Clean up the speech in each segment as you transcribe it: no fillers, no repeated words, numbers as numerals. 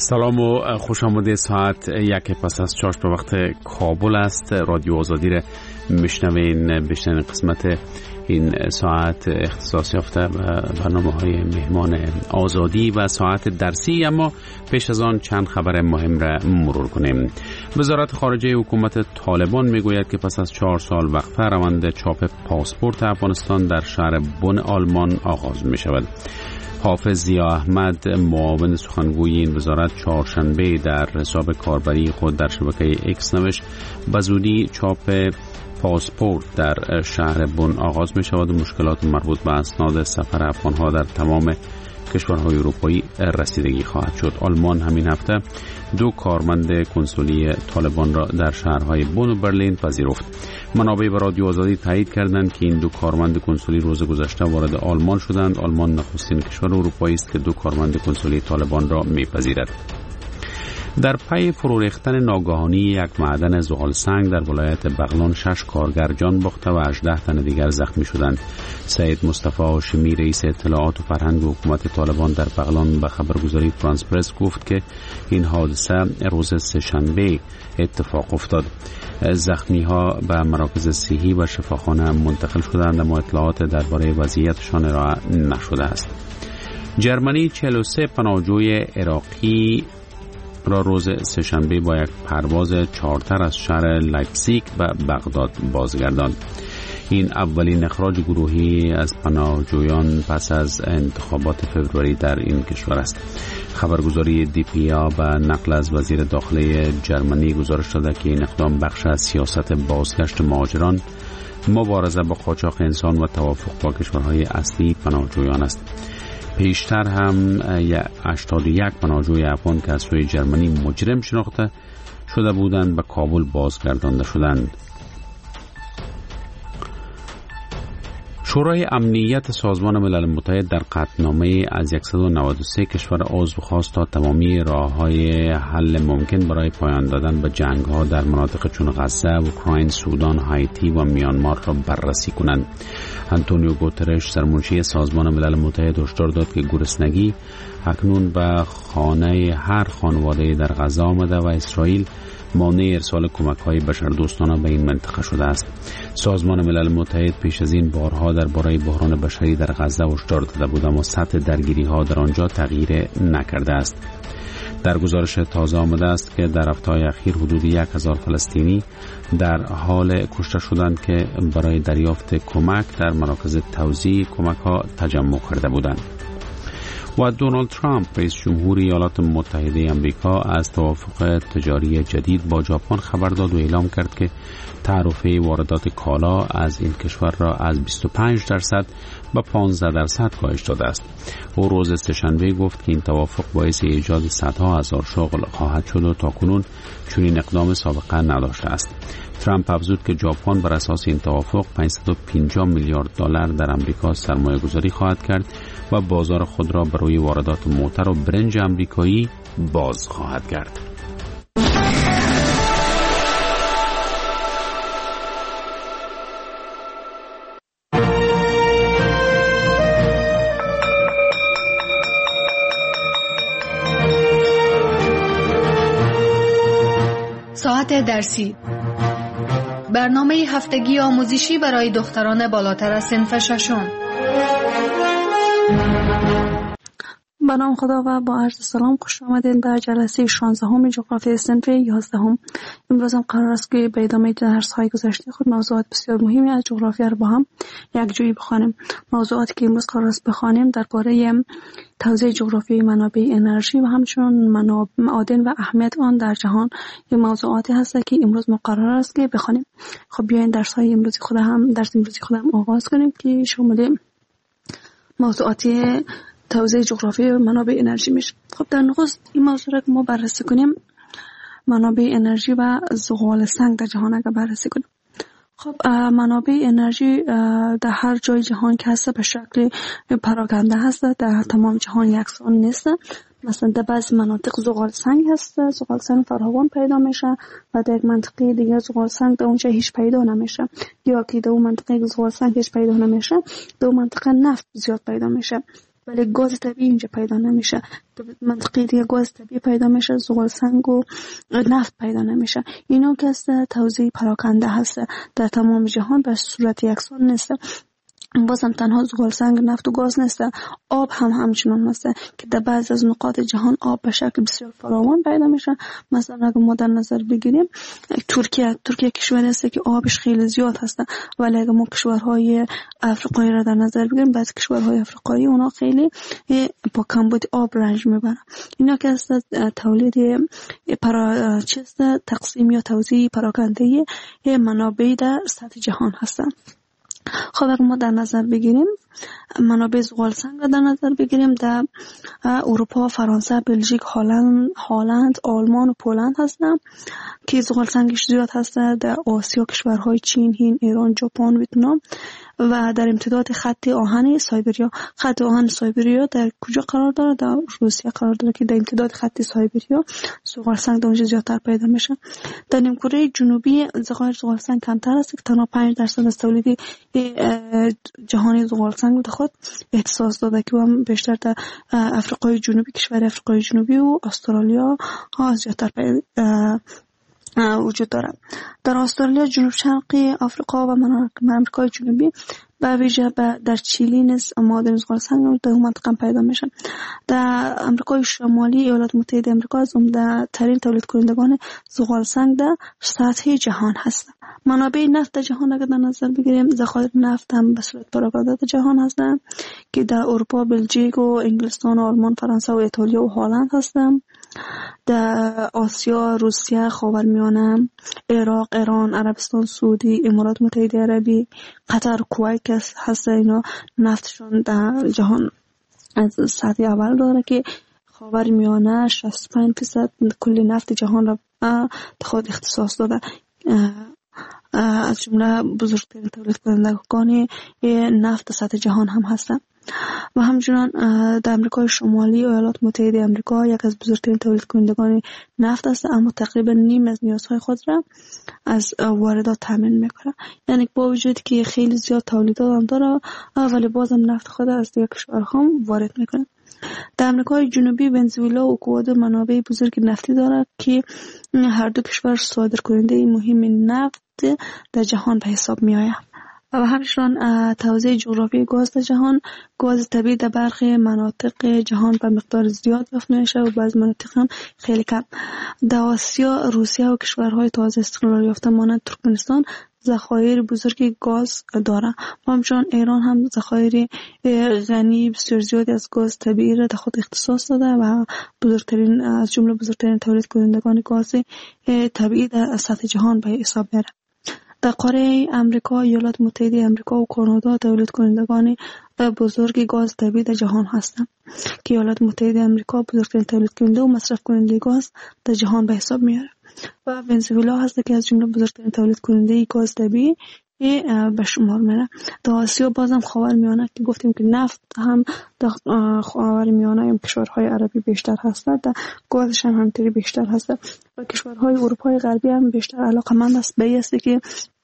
سلام و خوش آمده. ساعت 1 پس از 4 به وقت کابل است. رادیو آزادی را بشنوین قسمت این ساعت اختصاص یافته به برنامه‌های مهمان آزادی و ساعت درسی. اما پیش از آن چند خبر مهم را مرور کنیم. وزارت خارجه حکومت طالبان میگوید که پس از 4 سال وقفه روند چاپ پاسپورت افغانستان در شهر بن آلمان آغاز می شود. حافظ ضیا احمد معاون سخنگوی این وزارت چهارشنبه در حساب کاربری خود در شبکه ایکس نوشت به زودی چاپ پاسپورت در شهر بن آغاز می شود و مشکلات مربوط به اسناد سفر افغانها در تمام کشورهای اروپایی رسیدگی خواهد شد. آلمان همین هفته 2 کارمند کنسولی طالبان را در شهرهای بن و برلین پذیرفت. منابع به رادیو آزادی تایید کردند که این 2 کارمند کنسولی روز گذشته وارد آلمان شدند. آلمان نخستین کشور اروپایی است که 2 کارمند کنسولی طالبان را میپذیرد. در پی فرو ریختن ناگهانی یک معدن زغال سنگ در ولایت بغلان 6 کارگر جان باخته و 18 تن دیگر زخمی شدند. سید مصطفی هاشمی رئیس اطلاعات و فرهنگ حکومت طالبان در بغلان به خبرگزاری فرانس پرس گفت که این حادثه روز سه‌شنبه اتفاق افتاد. زخمی ها به مراکز صحی و شفاخانه منتقل شدند اما اطلاعات درباره وضعیتشان ارائه نشده است. جرمنی 43 پناهجوی عراقی را روز سه‌شنبه با یک پرواز چارتر از شهر لایپزیگ به بغداد بازگرداند. این اولین اخراج گروهی از پناهجویان پس از انتخابات فوریه در این کشور است. خبرگزاری DPA به نقل از وزیر داخلی جرمنی گزارش داده که این اقدام بخش از سیاست بازگشت مهاجران، مبارزه با قاچاق انسان و توافق با کشورهای اصلی پناهجویان است. پیشتر هم 81 پناهجوی افغان که از سوی جرمنی مجرم شناخته شده بودند به کابل بازگردانده شدند. شورای امنیت سازمان ملل متحد در قطعنامه از 193 کشور عضو خواست تا تمامی راه‌های حل ممکن برای پایان دادن به جنگ‌ها در مناطق چون غزه، اوکراین، سودان، هایتی و میانمار را بررسی کنند. آنتونیو گوترش سرمنشی سازمان ملل متحد هشدار داد که گرسنگی اکنون به خانه هر خانواده در غزه آمده و اسرائیل مانع ارسال کمک‌های بشردوستانه به این منطقه شده است. سازمان ملل متحد پیش از این بارها درباره بحران بشری در غزه هشدار داده بود اما سطح درگیری‌ها در آنجا تغییر نکرده است. در گزارش تازه آمده است که در هفته‌های اخیر حدود 1000 فلسطینی در حال کشته شدند که برای دریافت کمک در مراکز توزیع کمک‌ها تجمع کرده بودند. و دونالد ترامپ رئیس جمهور ایالات متحده آمریکا از توافق تجاری جدید با ژاپن خبر داد و اعلام کرد که تعرفه واردات کالا از این کشور را از 25% به 15% کاهش داده است. او روز سه‌شنبه گفت که این توافق باعث ایجاد صدها هزار شغل خواهد شد و تاکنون چنین اقدام سابقه نداشته است. ترامپ افزود که ژاپن بر اساس این توافق 550 میلیارد دلار در آمریکا سرمایه گذاری خواهد کرد و بازار خود را برای واردات موتر و برنج آمریکایی باز خواهد کرد. ساعت درسی، برنامه هفتگی آموزشی برای دختران بالاتر از صنف ششم. به نام خدا و با عرض سلام خوش آمدین به جلسه 16 جغرافی صنف 11. امروز هم قرار است که به ادامه درس‌های گذشته خود موضوعات بسیار مهمی از جغرافیا را با هم یک جوی بخوانیم. موضوعاتی که امروز قرار است بخوانیم درباره توزیع جغرافیایی منابع انرژی و همچنین معادن و اهمیت آن در جهان این موضوعاتی هست که امروز مقرر است که بخوانیم. خب بیاین درس امروزی خود هم آغاز کنیم که شامل موضوعات توزیع جغرافی و منابع انرژی میشه. خب در نخست این موضوع را که ما بررسی کنیم، منابع انرژی و زغال سنگ در جهان اگر بررسی کنیم. خب منابع انرژی در هر جای جهان که هست به شکل پراکنده هست، در تمام جهان یکسان نیست. مثلا در بعضی مناطق زغال سنگ هست، زغال سنگ فراوان پیدا میشه و در یک منطقه دیگه زغال سنگ در اونجا هیچ پیدا نمیشه، یا که در اون منطقه زغال سنگ هیچ پیدا نمیشه در اون منطقه نفت زیاد پیدا میشه. ولی گاز طبیعی اینجا پیدا نمیشه. منطقه دیگه گاز طبیعی پیدا میشه، زغال سنگ و نفت پیدا نمیشه. اینا که است توزیع پراکنده هست در تمام جهان به صورت یکسان نیست. بازم تنها زغال سنگ، نفت و گاز نیست، آب هم همچنان است که در بعضی از نقاط جهان آب به شکل بسیار فراوان پیدا میشه. مثلا اگر ما در نظر بگیریم ترکیه کشوری است که آبش خیلی زیاد هست، ولی اگر ما کشورهای افریقایی را در نظر بگیریم، بعضی کشورهای افریقایی اونا خیلی با کمبود آب رنج میبرن. اینا که است تولید تقسیم یا توزیع پراکنده منابع در سطح جهان هستند. خب اگر ما در نظر بگیریم منابع زغال سنگ را در نظر بگیریم، در اروپا فرانسه، بلژیک، هلند، آلمان و پولند هستند که زغال سنگش زیاد هست. در آسیا کشورهای چین، هند، ایران، ژاپن، ویتنام و در امتداد خط آهن سایبریا. خط آهن سایبریا در کجا قرار داره؟ در روسیه قرار داره که در امتداد خط سایبریا زغال سنگ در اونجا زیادتر پیدا میشه. در نیمکره جنوبی ذخایر زغال سنگ کمتر است که تنها 5% از تولید جهانی زغال سنگ به خود اختصاص داده که هم بیشتر در افریقای جنوبی، کشور افریقای جنوبی و استرالیا ها زیادتر وجود داره. در استرالیا، جنوب شرقی آفریقا و آمریکای جنوبی به ویژه در چیلی نیز معادن زغال سنگ در منطقه پیدا میشن. در آمریکای شمالی ایالات متحده آمریکا از عمده ترین تولید کنندگان زغال سنگ در سطح جهان هستند. منابع نفت در جهان اگر در نظر بگیریم، ذخایر نفت هم به صورت پراکنده در جهان هستند که در اروپا، بلژیک و انگلستان و آلمان، فرانسه و ایتالیا و هلند هستند. در آسیا، روسیه، خاورمیانه، عراق، ایران، عربستان سعودی، امارات متحده عربی، قطر، کویت که هست، اینا نفتشون در جهان از سطح اول داره که خاورمیانه 65% کل نفت جهان را خود اختصاص داده. از جمله بزرگترین تولید کنندگان نفت سطح جهان هم هستند. و همچنان در آمریکای شمالی ایالات متحده آمریکا یک از بزرگترین تولید کنندگان نفت است، اما تقریبا نیم از نیازهای خود را از واردات تامین میکنه. یعنی با وجود که خیلی زیاد تولیدات هم داره، ولی بازم نفت خود از دیگر کشورها وارد میکنه. در آمریکای جنوبی ونزوئلا و اکوادور منابع بزرگ نفتی دارد که هر دو کشور صادر کننده مهم نفت در جهان به حساب می آید. و همچنین توزیع جغرافی گاز در جهان، گاز طبیعی در برخی مناطق جهان به مقدار زیاد یافت میشه و بعضی مناطق هم خیلی کم. در آسیا، روسیه و کشورهای تازه استقلال یافته مانند ترکمنستان ذخایر بزرگ گاز داره. و همچنین ایران هم ذخایر غنی بسیار زیادی از گاز طبیعی را در خود اختصاص داده و بزرگترین از جمله بزرگترین تولید کنندگان گاز طبیعی در سطح جهان به حساب میره. در قاره امریکا، ایالات متحده آمریکا و کانادا تولید کنندگان بزرگ گاز طبیعی در جهان هستند که ایالات متحده آمریکا بزرگترین تولید کننده و مصرف کننده گاز در جهان به حساب میاره. و ونزوئلا هست که از جمله بزرگترین تولید کننده گاز طبیعی به شمار میره. در آسیا بازم خاورمیانه که گفتیم که نفت هم در خاورمیانه هم کشورهای عربی بیشتر هستند، در گازش هم همینطوری بیشتر هست. و کشورهای اروپای غربی هم بیشتر علاقمند است به است که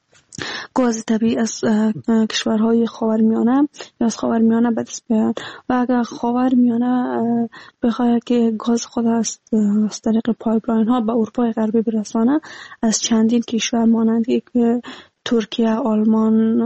گاز طبیعی از کشورهای خاورمیانه یا از خاورمیانه به دست بیارن. و اگر خاورمیانه بخواهد که گاز خود از طریق پایپلاین ها به اروپای غربی برسانه، از چندین کشور مانند ترکیه، آلمان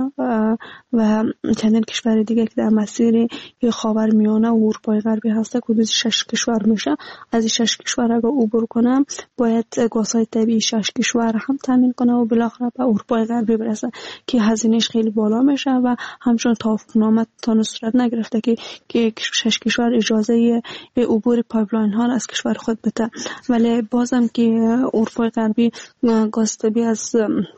و چندین کشور دیگه که در مسیر خاورمیانه و اروپای غربی هسته، حدود 6 کشور میشه. از این 6 کشور اگر عبور کنم باید گازهای طبیعی 6 کشور هم تامین کنه و بالاخره به اروپای غربی برسه که هزینهش خیلی بالا میشه و همچنان توافقنامه تا صورت نگرفته که 6 کشور اجازه عبور پایپلاین ها از کشور خود بده. ولی بازم که اروپای غربی گاز طبیعی از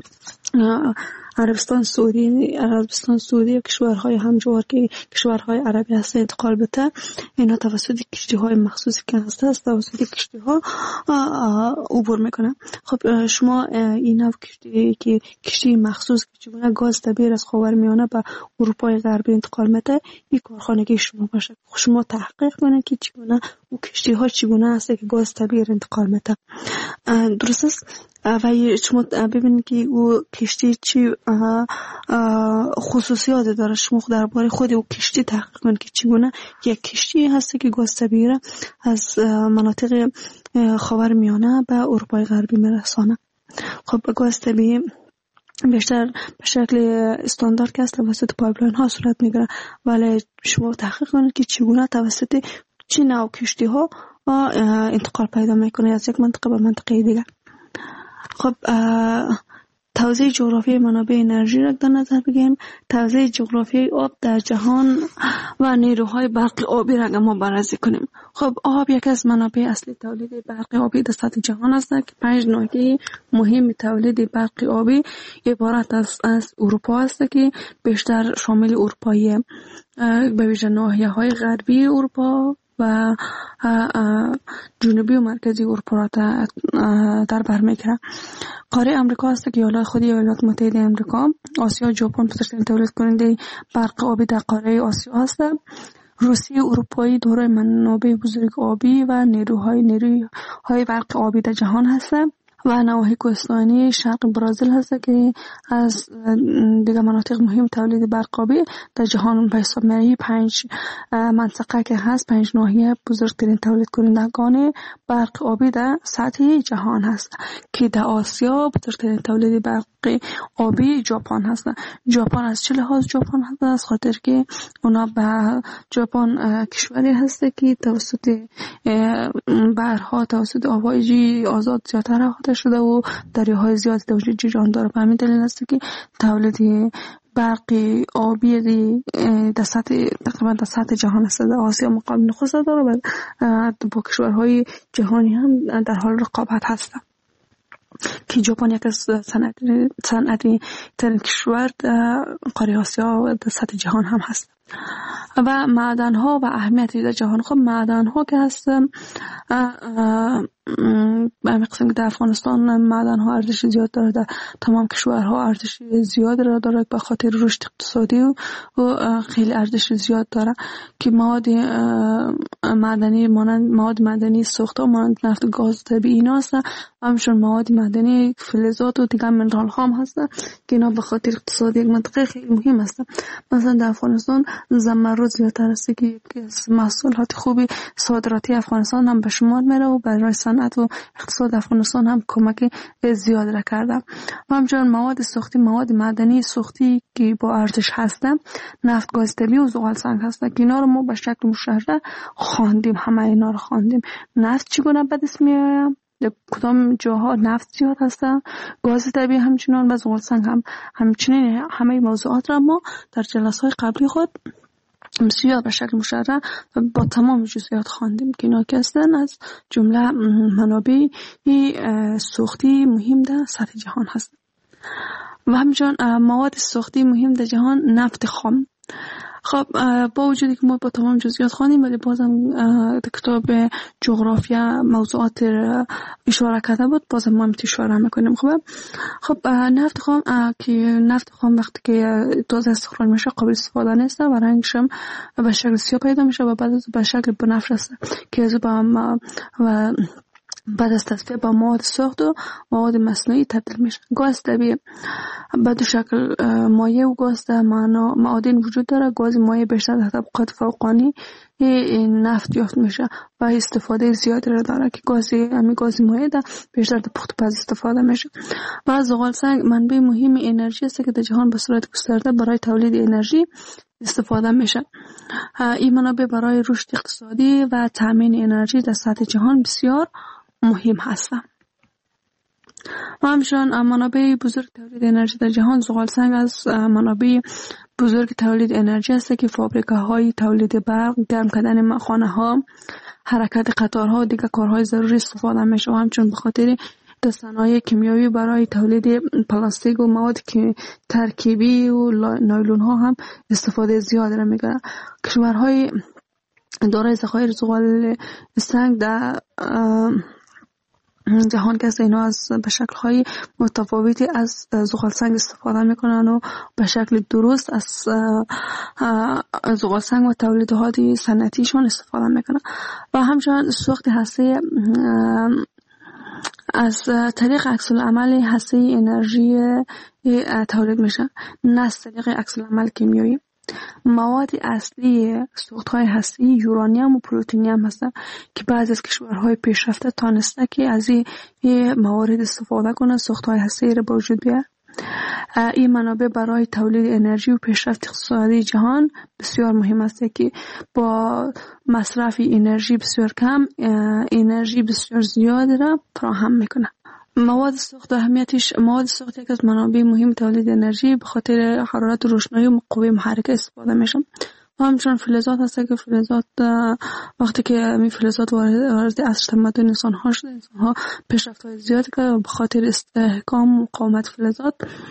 عربستان سعودی و کشورهای همجوار که کشورهای عربی هست انتقال بده، اینا توسط کشتی‌های مخصوصی که هست توسط کشتی‌ها عبور میکنه. خب شما این کشتی مخصوص که چگونه گاز طبیعی از خاورمیانه به اروپای غربی انتقال میده، این کارخانگی شما باشه. شما تحقیق کنید که چگونه او کشتی‌ها چگونه هست که گاز طبیعی انتقال میده. درست است؟ و شما ببینید که او کشتی چی خصوصیات داره. شما درباره خود او کشتی تحقیق کنید که چگونه یک کشتی هست که گاز طبیعی را از مناطق خاورمیانه به اروپای غربی میرسانه. خب گاز طبیعی بیشتر به شکل استاندارد که از توسط پایپلاین ها صورت میگیره، ولی شما تحقیق کنید که چگونه توسط چه نوع کشتی ها انتقال پیدا میکنه از یک منطقه به منطقه دیگر. خب توزیع جغرافی منابع انرژی را در نظر بگیریم. توزیع جغرافی آب در جهان و نیروهای برق آبی را ما بررسی کنیم. خب آب یک از منابع اصلی تولید برق آبی در سطح جهان است که 5 ناحیه مهم تولید برق آبی عبارت از اروپا است که بیشتر شامل اروپای به ویژه ناحیه‌های غربی اروپا و جنوبی و مرکزی اروپا را در بر میگیره. قاره امریکا است که ایالات متحده امریکا، آسیا و ژاپن بزرگترین تولید کننده برق آبی در قاره آسیا است. روسیه اروپایی دارای منابع بزرگ آبی و نیروهای برق آبی در جهان هستند و نواحی کوهستانی شرق برزیل هست که از دیگر مناطق مهم تولید برق آبی در جهان به حساب میاد. 5 منطقه که هست، 5 ناحیه بزرگترین تولید کنندگان برق آبی در سطح جهان هست که در آسیا بزرگترین تولید برق آبی ژاپن هست. ژاپن از چه لحاظ ژاپن هست؟ از خاطر که اونا به ژاپن کشوری هست که توسط بحرها، توسط آبهای آزاد زیادتر احاطه شده و دریاهای زیادی وجود جریان داره. به همین دلیل است که تولید برق آبی در سطح تقریبا در سطح جهان است. در آسیا مقابل خود داره و با کشورهای جهانی هم در حال رقابت هست که ژاپن یک از صنعتی ترین کشور قاره آسیا و در سطح جهان هم هست. و معدن ها و اهمیتی در جهان. خب معدن ها که هست به قسم که در افغانستان معدن ها ارزش زیاد داره، در تمام کشورها ارزش زیاد داره به خاطر رشد اقتصادی و خیلی ارزش زیاد داره که مواد معدنی سوخته مانند نفت، گاز طبیعی اینا هستن. همچنین مواد معدنی، فلزات و دیگر منرال ها هم هستن که اینا به خاطر اقتصادی یک منطقه خیلی مهم هستن. مثلا در افغانستان زمرد زیادتر است که محصولات خوبی صادراتی افغانستان هم به شمار میره و برای صنعت و اقتصاد افغانستان هم کمک زیاد را کرده. و همچنین مواد سوختی، مواد معدنی سوختی که با ارزش هستن، نفت، گاز طبیعی و زغال سنگ هستن که اینا رو ما به شکل مشخص خواندیم. همه اینا رو خواندیم. نفت چگونه به دست میاد، کدام جاها نفت زیاد هستن، گاز طبیعی همچنان و زغال سنگ همچنین. همه موضوعات را ما در جلسه‌های قبلی خود بسیار به شکل مشرح و با تمام جزئیات خواندیم که اینا که هستن از جمله منابع سوختی مهم در سطح جهان هستن. و همچنین مواد سوختی مهم در جهان نفت خام. خب با وجودی که ما با تمام جزئیات خوانیم ولی بازم کتاب جغرافیا موضوعات اشاره کرده بود، بازم ما اشاره میکنیم. خب نفت خام که نفت خام وقتی که تازه استخراج میشه قابل استفاده نیست و رنگش هم به شکل سیاه پیدا میشه و بعد به شکل بنفش است که از و بعد از تصفیه با مواد سوخت و مواد مصنوعی تبدیل میشه. گاز طبیعی به دو شکل مایع و گاز در معادن وجود داره. گاز مایع بیشتر در طبقات فوقانی نفت یافت میشه و استفاده زیادی را داره که گاز مایع در بیشتر در پخت پز استفاده میشه. و زغال سنگ منبع مهم انرژی است که در جهان به صورت گسترده برای تولید انرژی استفاده میشه. این منابع برای رشد اقتصادی و تامین انرژی در سطح جهان بسیار مهم هستند. و همچنین منابع بزرگ تولید انرژی در جهان، زغال سنگ از منابع بزرگ تولید انرژی است که فابریکاهای تولید برق، گرم کردن خانه‌ها، حرکت قطارها و دیگر کارهای ضروری استفاده میشه. و همچنین به خاطر صنایع کیمیایی برای تولید پلاستیک و مواد ترکیبی و نایلون ها هم استفاده زیاد را میگیرند. کشورهای دارای ذخایر زغال سنگ در جهان که اینا از به شکل‌های متفاوتی از زغال سنگ استفاده میکنن و به شکل درست از زغال سنگ و تولیدات صنعتیشون استفاده میکنن. و همچنین سوخت هسته از طریق عکس العمل هسته انرژی تولید میشه، نه از طریق عکس العمل کیمیایی. مواد اصلی سوخت‌های هسته‌ای یورانیم و پلوتونیم هستند که بعضی از کشورهای پیشرفته تانسته که از این موارد استفاده کنند سوخت‌های هسته‌ای را به وجود بیارند. این منابع برای تولید انرژی و پیشرفت اقتصادی جهان بسیار مهم است که با مصرف انرژی بسیار کم انرژی بسیار زیاد را فراهم میکنه. مواد سوخت یک از منابع مهم تولید انرژی به خاطر حرارت و روشنایی و قوه محرکه استفاده میشن. و همچنان فلزات هست که فلزات وقتی که این فلزات وارد عصر تمدن انسان ها شده، انسان ها پیشرفت های زیاد که به خاطر استحکام و مقاومت فلزات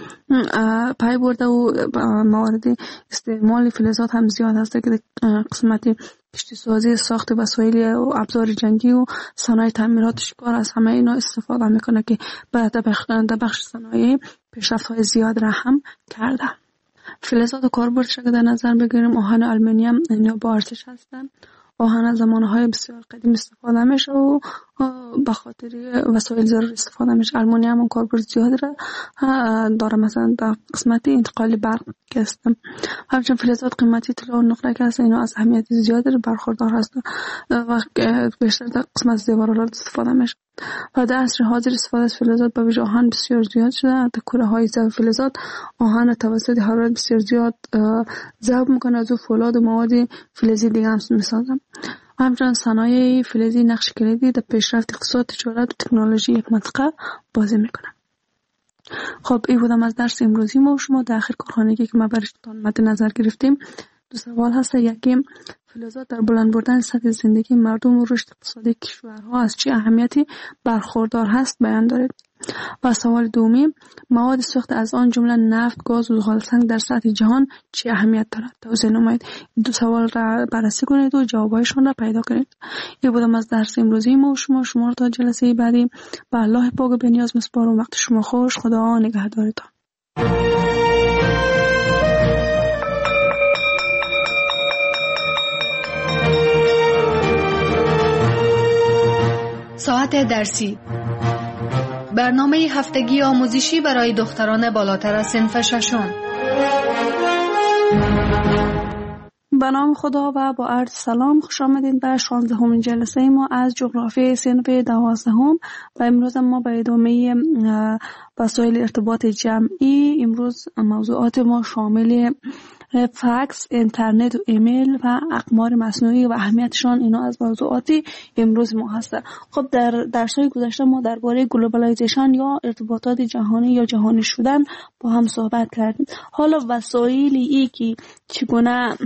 پای برده و موارد استعمال فلزات هم زیاد هست که قسمتی کشتی سازی، ساخت وسایل و ابزار جنگی و صنایع تعمیرات شکار از همه اینا استفاده میکنه که بعد در بخش صنایع پیشرفت های زیاد را هم کرده. فلزات و کاربردش که در نظر بگیریم، آهن و آلومینیوم اینا با ارزش هستن. آهن از زمانهای بسیار قدیم استفاده میشه و به خاطر وسایل ضروری استفاده میشه. آلومینیوم هم کاربرد زیادی داره، مثلا در قسمت انتقال برق که هستن. همچنین فلزات قیمتی طلا و نقره که هستن، اینا از اهمیت زیادی برخوردار هستن و بیشتر در قسمت زیورالات استفاده میشه. و در عصر حاضر استفاده از فلزات به ویژه آهن بسیار زیاد شده. در کوره های ضعف فلزات آهن توسط حرارت بسیار زیاد ذوب میکنه، از او فولاد و مواد فلزی دیگه هم میسازن. همچنین صنایع فلزی نقش کلیدی در پیشرفت اقتصاد، تجارت و تکنولوژی یک منطقه بازی میکنه. خب این بودم از درس امروزی ما و شما. در آخر کارخانگی که ما برایتان مد نظر گرفتیم دو سوال هست. یکی، فلزات در بلند بردن سطح زندگی مردم و رشد اقتصادی کشورها از چه اهمیتی برخوردار هست بیان دارید. و سوال دومی، مواد سوخت از آن جمله نفت، گاز و زغالسنگ در سطح جهان چه اهمیت دارد؟ توضیح نمایید. دو سوال را بررسی کنید و جوابایشان را پیدا کنید. این بودم از درس امروزی ما و شما را تا جلسه بعدی به الله پاک و بی‌نیاز میسپارم. وقت شما خوش. خدا نگهدارتان. ساعت درسی، برنامه هفتگی آموزشی برای دختران بالاتر از صنف ششم. به نام خدا و با عرض سلام، خوش آمدید به 16مین جلسه ما از جغرافی صنف 12. و امروز ما به ادامه وسایل ارتباط جمعی. امروز موضوعات ما شامل فکس، اینترنت و ایمیل و اقمار مصنوعی و اهمیتشان، اینا از موضوعات امروز ما هست. خب در درس‌های گذشته ما درباره گلوبالایزیشن یا ارتباطات جهانی یا جهانی شدن با هم صحبت کردیم. حالا وسایلی که چگونه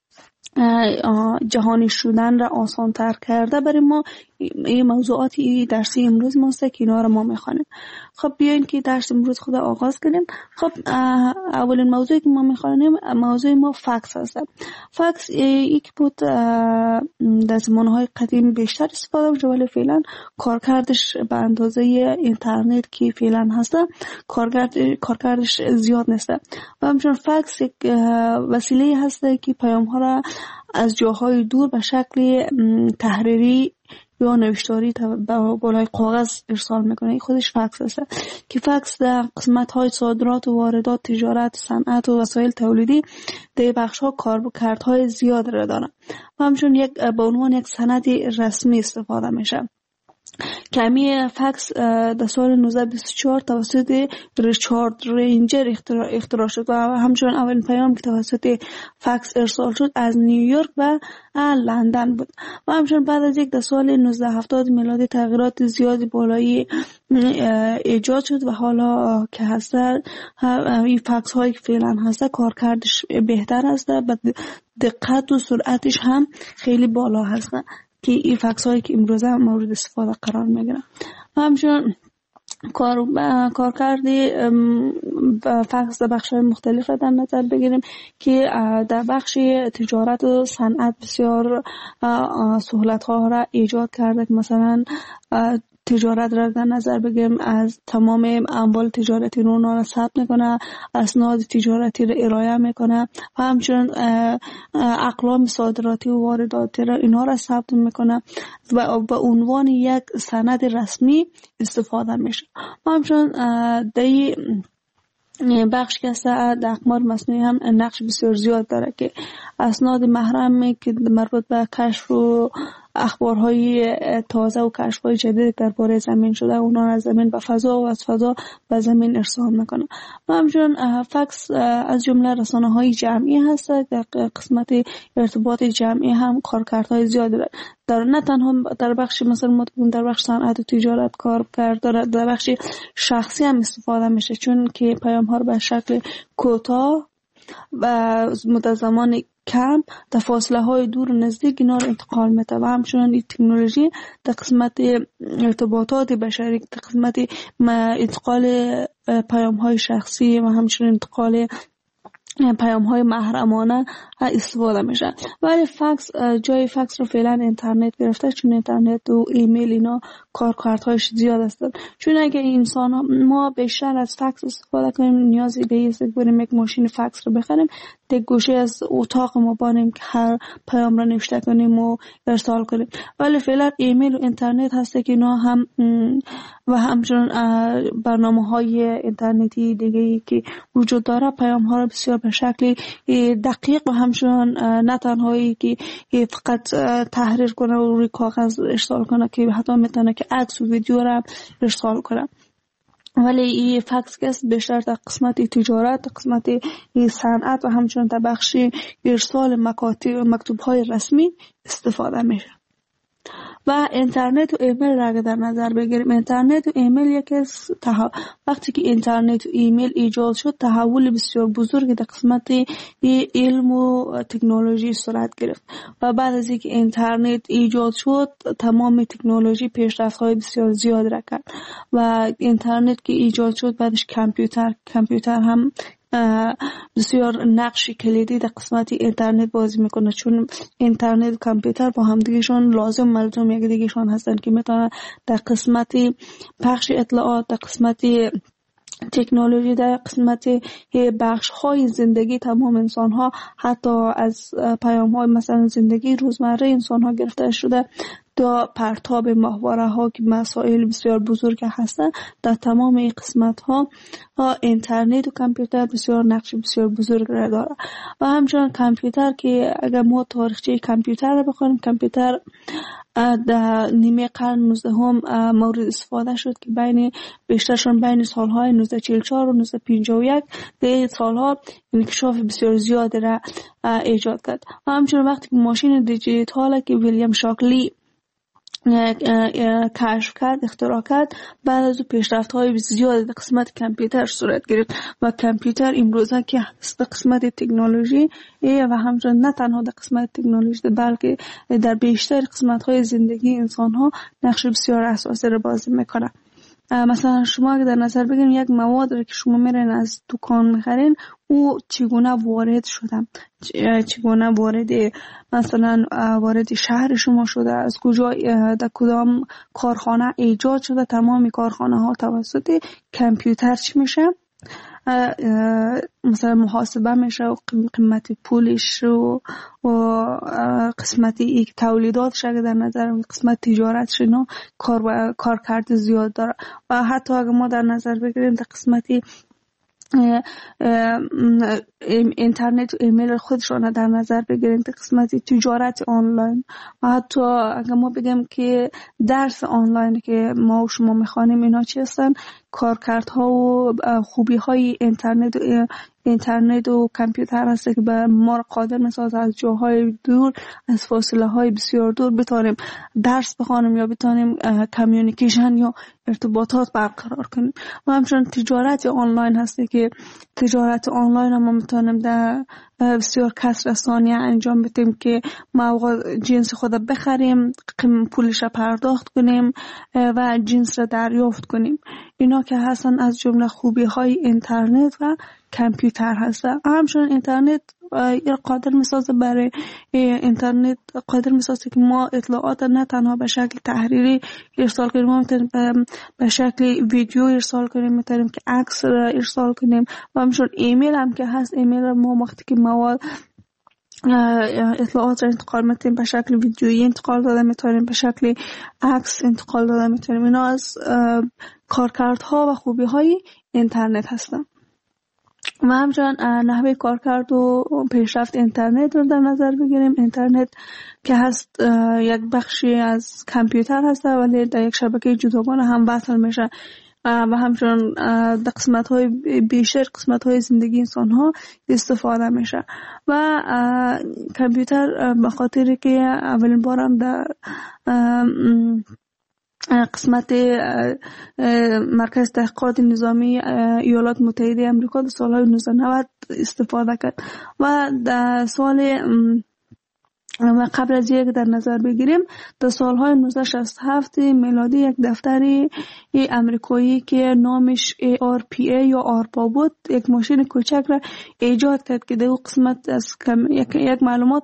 جهانی شدن را آسان تر کرده برای ما، این موضوعاتی درسی امروز ماست که اینا را ما میخوانیم. خب بیاین که درس امروز خود آغاز کنیم. خب اولین موضوعی که ما میخوانیم موضوع ما فکس هست. فکس یک بود در زمانهای قدیم بیشتر استفاده میشه، ولی فعلا کارکردش به اندازه اینترنت که فعلا هست کارکردش زیاد نیست. و همچنین فکس یک وسیله هست که پیام ها را از جاهای دور به شکل تحریری یا نوشتاری به بالای کاغذ ارسال میکنه. این خودش فکس است که فکس در قسمت های صادرات و واردات، تجارت، صنعت و وسایل تولیدی در بخش ها کاربردهای زیاد را دارن و همچنین به عنوان یک سند رسمی استفاده میشه. کمی فکس در سال 1924 توسط ریچارد رینجر اختراع شد و همچنین اولین پیام که توسط فکس ارسال شد از نیویورک و لندن بود. و همچنین بعد از در سال 1970 میلادی تغییرات زیادی بالایی ایجاد شد و حالا که هست این فکس هایی که فعلا هست کارکردش بهتر هست و دقت و سرعتش هم خیلی بالا هست که این فکس هایی که امروزه مورد استفاده قرار میگیرن. و همچنین کارکرد فکس در بخش های مختلف در نظر بگیریم که در بخش تجارت و صنعت بسیار سهولت ها را ایجاد کرده که مثلا تجارت را در نظر بگیریم، از تمام اموال تجارتی رو اونا را ثبت میکنه، اسناد تجارتی را ارائه میکنه و همچنین اقلام صادراتی و وارداتی را اینا را ثبت میکنه و به عنوان یک سند رسمی استفاده میشه. و همچنین بخش که در اقمار مصنوعی هم نقش بسیار زیاد داره که اسناد محرم که مربوط به کشف و اخبارهای تازه و کشف‌های جدید درباره زمین شده اونا از زمین به فضا و از فضا به زمین ارسال میکنه. و همچنین فکس از جمله رسانه‌های جمعی هست. در قسمت ارتباط جمعی هم کارکردهای زیاد داره، نه تنها در بخش مثلا در بخش صنعت و تجارت کارکرد داره، در بخش شخصی هم استفاده میشه، چون که پیام‌ها رو به شکل کوتاه و مدت زمان کم در فاصله های دور و نزدیک اینا رو انتقال میده. و همچنین این تکنولوژی در قسمت ارتباطات بشری، در قسمت انتقال پیام های شخصی و همچنین انتقال پیام های محرمانه استفاده میشه. ولی فکس جای فکس رو فعلا اینترنت گرفته، چون اینترنت و ایمیل اینا کارکردهایش زیاد هستن. چون اگه ما بیشتر از فکس استفاده کنیم، نیازی به این است که بریم یک ماشین فکس رو بخریم، یک گوشه از اتاق ما بانیم که هر پیام را نوشته کنیم و ارسال کنیم. ولی فعلا ایمیل و اینترنت هسته که اینا هم و همچنین برنامه‌های اینترنتی دیگه‌ای که وجود داره پیام ها را بسیار به شکل دقیق و همچنین نه تنهایی که فقط تحریر کنه و روی کاغذ ارسال کنه که حتی میتونه که عکس و ویدیو را ارسال کنه. ولی این فکس که بیشتر در قسمت تجارت، در قسمت صنعت و همچنین در بخش ارسال مکتوب‌های رسمی استفاده میشه. و اینترنت و ایمیل را در نظر بگیریم، اینترنت و ایمیل یکی از وقتی که اینترنت و ایمیل ایجاد شد تحول بسیار بزرگی در قسمت علم و تکنولوژی صورت گرفت. و بعد از اینکه اینترنت ایجاد شد تمام تکنولوژی پیشرفت‌های بسیار زیاد را کرد. و اینترنت که ایجاد شد بعدش کامپیوتر هم بسیار نقش کلیدی در قسمت اینترنت بازی میکنه، چون اینترنت و کامپیوتر با هم دیگهشون لازم ملزوم یک دیگهشون هستن که میتونن در قسمت پخش اطلاعات، در قسمت تکنولوژی، در قسمت بخش های زندگی تمام انسان ها، حتی از پیام های مثلا زندگی روزمره انسان ها گرفته شده تا پرتاب ماهواره ها که مسائل بسیار بزرگ هستند، در تمام این قسمت ها اینترنت و کامپیوتر بسیار نقش بسیار بزرگ را داره. و همچنین کامپیوتر که اگر ما تاریخچه کامپیوتر را بخونیم، کامپیوتر در نیمه قرن 19 مورد استفاده شد که بیشترشون بین سالهای 1944 و 1951 در این سالها انکشاف بسیار زیاد را ایجاد کرد. و همچنین وقتی که ماشین دیجیتال که ویلیام شاکلی کشف کرد، اختراع کرد، بعد از پیشرفت‌های بسیار در قسمت کامپیوتر صورت گرفت. و کامپیوتر امروزه که در قسمت تکنولوژی و همچنین نه تنها در قسمت تکنولوژی بلکه در بیشتر قسمت‌های زندگی انسان‌ها نقش بسیار اساسی را بازی می‌کنه. مثلا شما اگه در نظر بگیرین یک مواد رو که شما میرین از دکان میخرین، او چگونه وارد شده، چگونه وارد شهر شما شده، از کجا در کدام کارخانه ایجاد شده، تمام کارخانه ها توسط کامپیوتر چی میشه، مثلا محاسبه میشه و قیمت پولش و قسمت تولیداتش اگه در نظر قسمت تجارتش اینا کارکرد زیاد داره. و حتی اگه ما در نظر بگیریم در قسمتی اینترنت و ایمیل خودشون در نظر بگیریم در قسمت تجارت آنلاین، و حتی اگه ما بگیم که درس آنلاین که ما و شما میخوانیم اینا چی هستن، کارکردها و خوبی های اینترنت و کامپیوتر هست که به ما قادر میسازه از جاهای دور، از فاصله های بسیار دور بتونیم درس بخوانیم یا بتونیم کمیونیکیشن یا ارتباطات برقرار کنیم. و همچنین تجارت آنلاین هست که تجارت آنلاین ما میتونیم در بسیار کسر ثانیه انجام بدیم که ما جنس خود بخریم، پولش را پرداخت کنیم و جنس را دریافت کنیم. اینا که هستن از جمله خوبی های اینترنت و کامپیوتر هستن. همچنین اینترنت قادر میسازه برای اینترنت، قادر میسازه که ما اطلاعات نه تنها به شکل تحریری ارسال کنیم، ما میتونیم به شکل ویدیو ارسال کنیم، میتونیم که عکس ارسال کنیم و همچنین ایمیل هم که هست. ایمیل ما وقتی که مواد اطلاعات را انتقال میتونیم به شکل ویدیویی انتقال داده میتونیم، به شکل عکس انتقال داده میتونیم. اینا از کارکردها و خوبی های اینترنت هستن. و همچنین نحوه کارکرد و پیشرفت اینترنت رو در نظر بگیریم. اینترنت که هست یک بخشی از کامپیوتر هست ولی در یک شبکه جداگانه هم وصل میشه و همچنین در قسمت‌های بیشتر قسمت‌های زندگی انسان‌ها استفاده میشه. و کامپیوتر به خاطر که اولین بار هم در قسمت مرکز تحقیقات نظامی ایالات متحده آمریکا در سال‌های 1990 استفاده کرد و در سال و قبل از یک در نظر بگیریم در سالهای 1967 میلادی یک دفتری امریکایی که نامش ARPA یا آرپا بود یک ماشین کوچک را ایجاد کرد که در قسمت از یک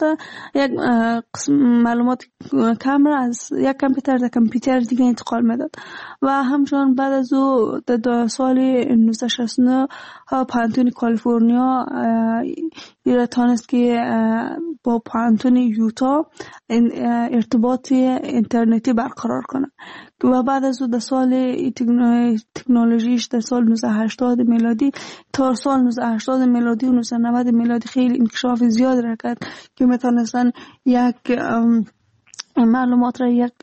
معلومات کم را از یک کامپیوتر در کامپیوتر دیگه انتقال میداد. و همچنان بعد از او در سال 1969 پانتون کالیفرنیا تانست که با پانتون یوتا ارتباط اینترنتی برقرار کنه و بعد از او در سال تکنولوژیش در سال 1980 میلادی تا سال 1980 میلادی و 1990 میلادی خیلی انکشاف زیاد را کرد که میتونستن یک معلومات را یک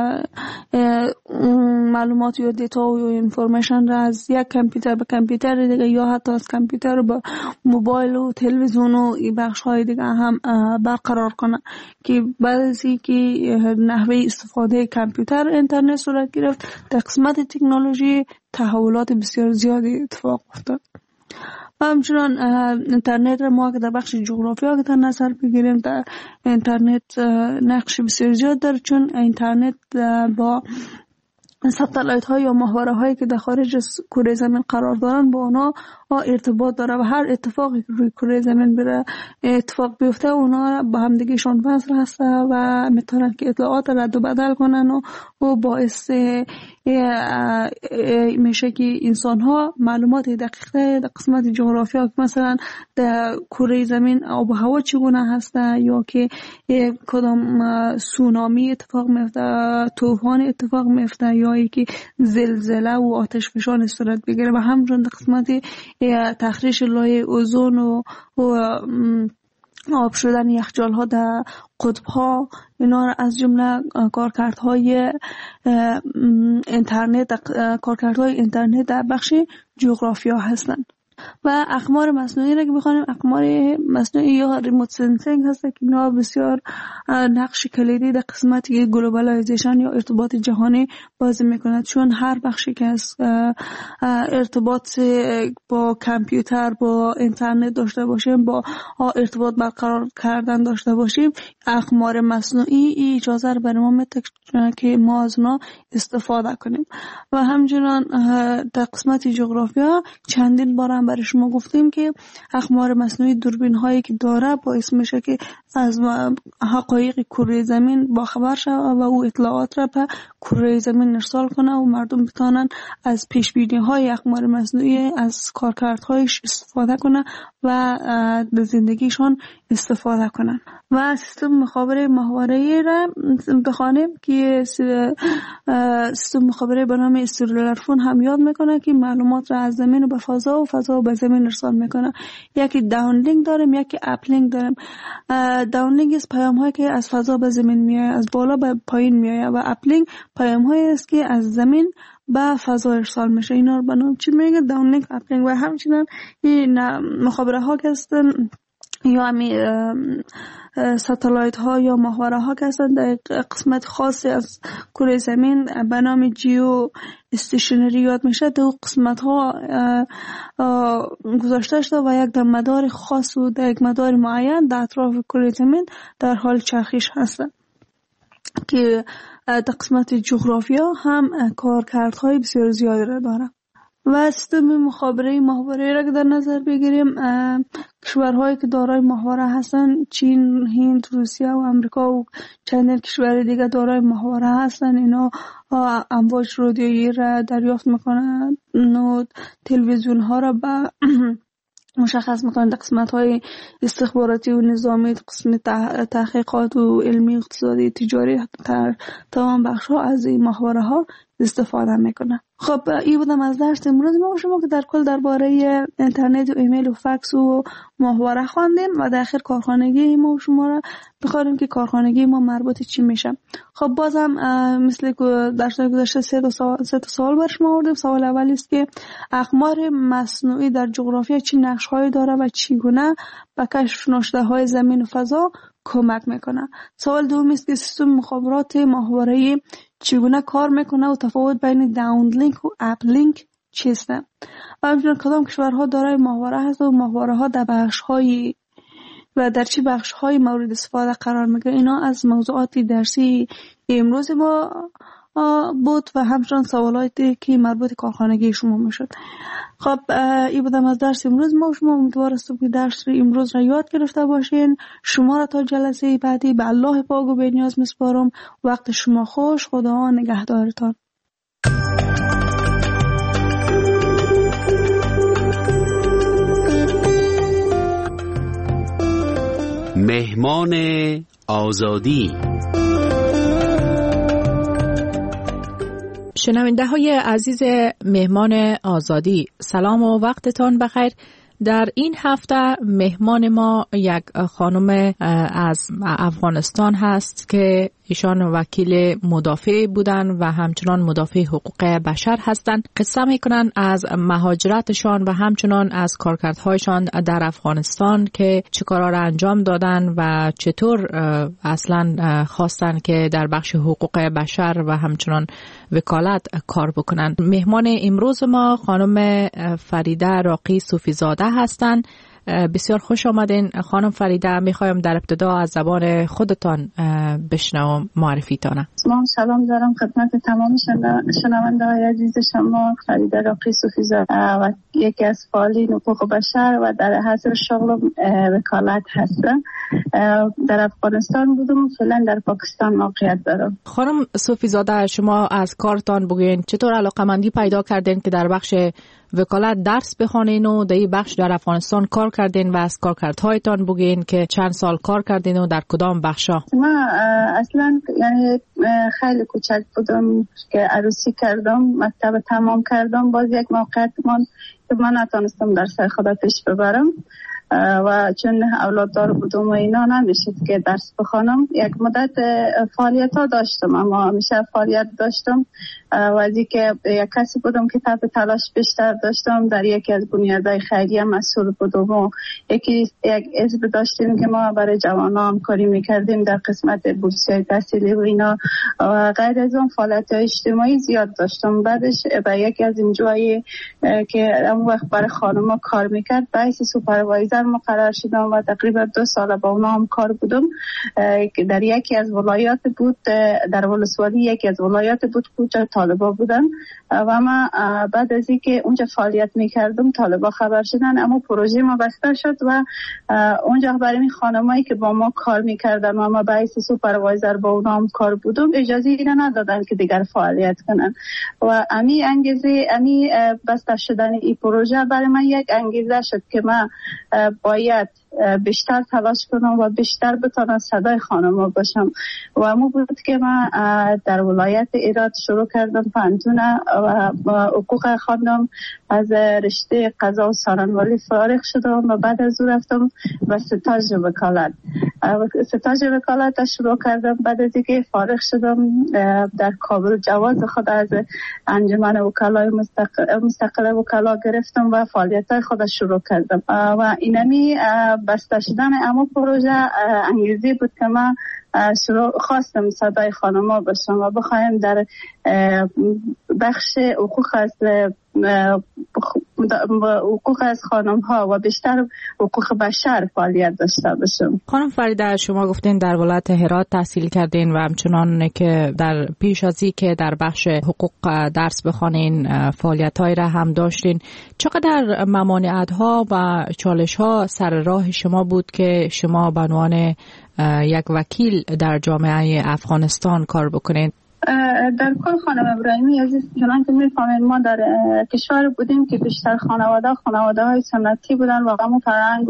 معلومات یا دیتا و اینفورمیشن را از یک کامپیوتر به کامپیوتر دیگه یا حتی از کامپیوتر به موبایل و تلویزیون و بخش های دیگه هم برقرار کنه که بعد از اینکه نحوه استفاده کامپیوتر اینترنت صورت گرفت در قسمت تکنولوژی تحولات بسیار زیادی اتفاق افتاد. و همچنان اینترنت را ما که در بخش جغرافیا که در نظر بگیریم در اینترنت نقش بسیار زیاد داره، چون اینترنت با ستلایت ها یا ماهواره هایی که در خارج از کره زمین قرار دارن با اونا ارتباط داره و هر اتفاقی که روی کره زمین بره اتفاق بیفته اونا با هم دیگهشون وصل هسته و میتونن که اطلاعات رد و بدل کنن و باعث میشه که انسان ها معلومات دقیقه در قسمت جغرافیا مثلا در کره زمین آب و هوا چگونه هسته یا که کدام سونامی اتفاق میفته، طوفان اتفاق میفته یا که زلزله و آتش فشان صورت بگیره و همچنین در قسمت تخریش لایه اوزون و آب شدن یخچال ها در قطب ها، اینا را از جمله کارکردهای اینترنت در بخش جغرافیا هستند. و اقمار مصنوعی را که بخوانیم، اقمار مصنوعی یا ریموت سنسینگ هست که اینا بسیار نقش کلیدی در قسمت گلوبالایزیشن یا ارتباط جهانی بازی میکند، چون هر بخشی که از ارتباط با کامپیوتر با اینترنت داشته باشیم، با ارتباط برقرار کردن داشته باشیم، اقمار مصنوعی اجازه را برای ما میده که ما از اونا استفاده کنیم. و همچنین در قسمت جغرافیا چندین بار برای شما گفتیم که اقمار مصنوعی دوربین هایی که داره باعث میشه که از حقایق کره زمین باخبر شود و او اطلاعات را به کره زمین ارسال کنه و مردم بتانن از پیش بینی های اقمار مصنوعی از کارکردهایش استفاده کنه و در زندگیشان استفاده کنن. و سیستم مخابره ماهواره‌ای را بخوانیم که سیستم مخابره به نام سلولار فون هم یاد میکنه که معلومات را از زمین به فضا و فضا به زمین ارسال میکنه. یکی داونلینک داریم، یکی اپلینک داریم. داونلینک است پیام هایی که از فضا به زمین میاد، از بالا به پایین میاد، و اپلینک پیام هایی است که از زمین به فضا ارسال میشه. اینا رو به نام چی میگه؟ داونلینک، اپلینک. و همچنین این مخابره ها که هستن یا همی ستلایت ها یا ماهواره ها که هستن در قسمت خاصی از کره زمین به نام جیو استیشنری یاد میشه، در قسمت ها گذاشته شده و یک در مدار خاص و در یک مدار معین در اطراف کره زمین در حال چرخش هستن که در قسمت جغرافیا هم کارکردهای بسیار زیادی را داره. و سیستم مخابره را که در نظر بگیریم، کشورهایی که دارای ماهواره هستن، چین، هند، روسیه و امریکا و چند کشور دیگه دارای ماهواره هستن. اینا امواج رادیویی را دریافت میکنن و تلویزیون ها را به مشخص میکنن. در قسمت های استخباراتی و نظامی، قسم تحقیقات و علمی، اقتصادی، تجاری، تمام بخش ها از این ماهواره ها استفاده میکنن. خب این بودم از درس امروز ما و شما که در کل درباره اینترنت و ایمیل و فکس و ماهواره خواندیم و در آخر کارخانگی ما و شما را بخواریم که کارخانگی ما مربوط چی میشه. خب بازم مثل که درس گذشته سه تا سوال بر شما آوردیم. سوال اولی است که اقمار مصنوعی در جغرافیا چه نقش‌هایی داره و چگونه به کشف ناشده‌های زمین و فضا کمک میکنه. سوال دوم است که سیستم مخابرات ماهواره‌ای چگونه کار میکنه و تفاوت بین داون لینک و اپ لینک چیست؟ و همچنین کدام کشورها دارای ماهواره هست و ماهواره ها در بخش‌های و در چه بخش‌های مورد استفاده قرار میگیره. اینا از موضوعات درسی امروز ما بود و همچنان سوالاتی که مربوط کارخانگی شما میشد. خب این بودم از درس امروز ما. شما امیدوار هستم که درس امروز را یاد گرفته باشین. شما را تا جلسه بعدی به الله پاک و بی‌نیاز میسپارم. وقت شما خوش. خدا نگهدارتان. مهمان آزادی. شنونده های عزیز مهمان آزادی، سلام و وقتتان بخیر. در این هفته مهمان ما یک خانم از افغانستان هست که ایشان وکیل مدافع بودن و همچنان مدافع حقوق بشر هستند. قصه میکنن از مهاجرتشان و همچنان از کارکردهایشان در افغانستان که چه کارا را انجام دادن و چطور اصلا خواستن که در بخش حقوق بشر و همچنان وکالت کار بکنن. مهمان امروز ما خانم فریده راقی صوفیزاده هستند. بسیار خوش آمدین خانم فریده. میخوایم در ابتدا از زبان خودتان بشنوم معرفیتان. سلام دارم خدمت تمام شنونده های عزیز شما. فریده راقی صوفیزاده و یکی از فعالین حقوق بشر و در حاصل شغل وکالت هستم. در افغانستان بودم، فعلا در پاکستان موقعیت دارم. خانم صوفیزاده، شما از کارتان بگوین چطور علاقه‌مندی پیدا کردین که در بخش وکالت درس بخونین و در این بخش در افغانستان کار کردین و از کارکردهایتان بگین که چند سال کار کردین و در کدام بخشا؟ ما اصلا یعنی خیلی کوچک بودم که عروسی کردم، مکتب تمام کردم، باز یک موقعیت که من نتونستم درس خدا پیش ببرم و چون اولاد دار بودم و اینا نمیشد که درس بخونم. یک مدت فعالیت ها داشتم، اما همیشه فعالیت داشتم و از اینکه یک کسی بودم که تحت تلاش بیشتر داشتم. در یکی از بنیادهای خیریه مسئول بودم و یک حزب داشتیم که ما برای جوانان همکاری میکردیم در قسمت بورسیه تحصیلی و اینا و غیر از اون فعالیت اجتماعی زیاد داشتم. بعدش به یکی از این جایی که اون وقت برای خانم کار میکرد باعث سوپروایزر مقرر شدم و تقریبا 2 سال با اونا هم کار بودم که در یکی از ولایات بود، در ولسوالی یکی از ولایات بود کجا طالبا بودن و ما بعد از اینکه اونجا فعالیت میکردم طالبا خبر شدن، اما پروژه ما بسته شد و اونجا برای این خانمایی که با ما کار میکردن و ما باعث سوپروایزر با اونا هم کار بودم اجازه اینا ندادن که دیگر فعالیت کنن و امی انگیزه امی بسته شدن این پروژه برای من یک انگیزه شد که من باید بیشتر تلاش کنم و بیشتر بتونم صدای خانم‌ها باشم و امو بود که من در ولایت ایراد شروع کردم پانتونه و حقوق خواندم. از رشته قضا و سارنوالی فارغ شدم و بعد از اون رفتم و ستاژ وکالت شروع کردم. بعد از اینکه فارغ شدم در کابل جواز خود از انجمن وکلای مستقل وکلا گرفتم و فعالیت‌های خود شروع کردم و اینمی بسته شدن اما پروژه انگیزه بود که من خواستم صدای خانم‌ها باشم و بخوایم در بخش حقوق از حقوق از خانم ها و بیشتر حقوق بشر فعالیت داشته باشم. خانم فریده، شما گفتین در ولایت هرات تحصیل کردین و همچنان که در پیش از این که در بخش حقوق درس بخوانین فعالیت‌هایی را هم داشتین. چقدر ممانعت‌ها و چالش‌ها سر راه شما بود که شما به عنوان یک وکیل در جامعه افغانستان کار بکنین؟ در کل خانم ابراهیمی عزیز، چنان که می‌فهمید ما در کشور بودیم که بیشتر خانواده های سنتی بودن و همون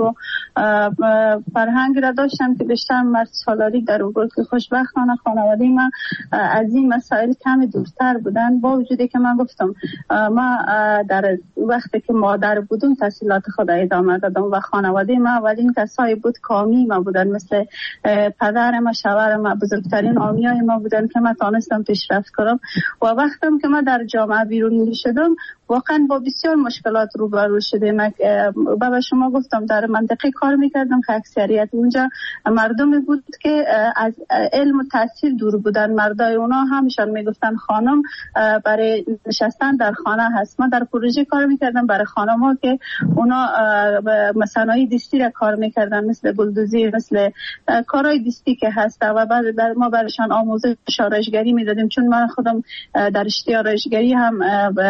فرهنگ را داشتن که بیشتر مرد سالاری در اون بود که خوشبختانه خانواده من از این مسائل کمی دورتر بودن. با وجودی که من گفتم ما در وقتی که مادر بودم تحصیلات خود ادامه دادم و خانواده من اولین کسایی بود کامی ما بودن، مثل پدر ما، شوهر ما، بزرگترین عامیای ما بودن که من تانستم پیشرفت کنم. و وقتم که من در جامعه بیرون شدم واقعا با بسیار مشکلات روبرو شدم. بابا شما گفتم در منطقه کار میکردم که اکثریت اونجا مردمی بود که از علم و تحصیل دور بودن. مردای اونا همشان میگفتن خانم برای نشستن در خانه هست. من در پروژه کار میکردم برای خانم‌ها که اونا صنایع دستی را کار میکردن، مثل بلدوزی، مثل کارهای دستی که هست و بعد ما برایشان آموزش آرایشگری میدادیم، چون من خودم در رشته آرایشگری هم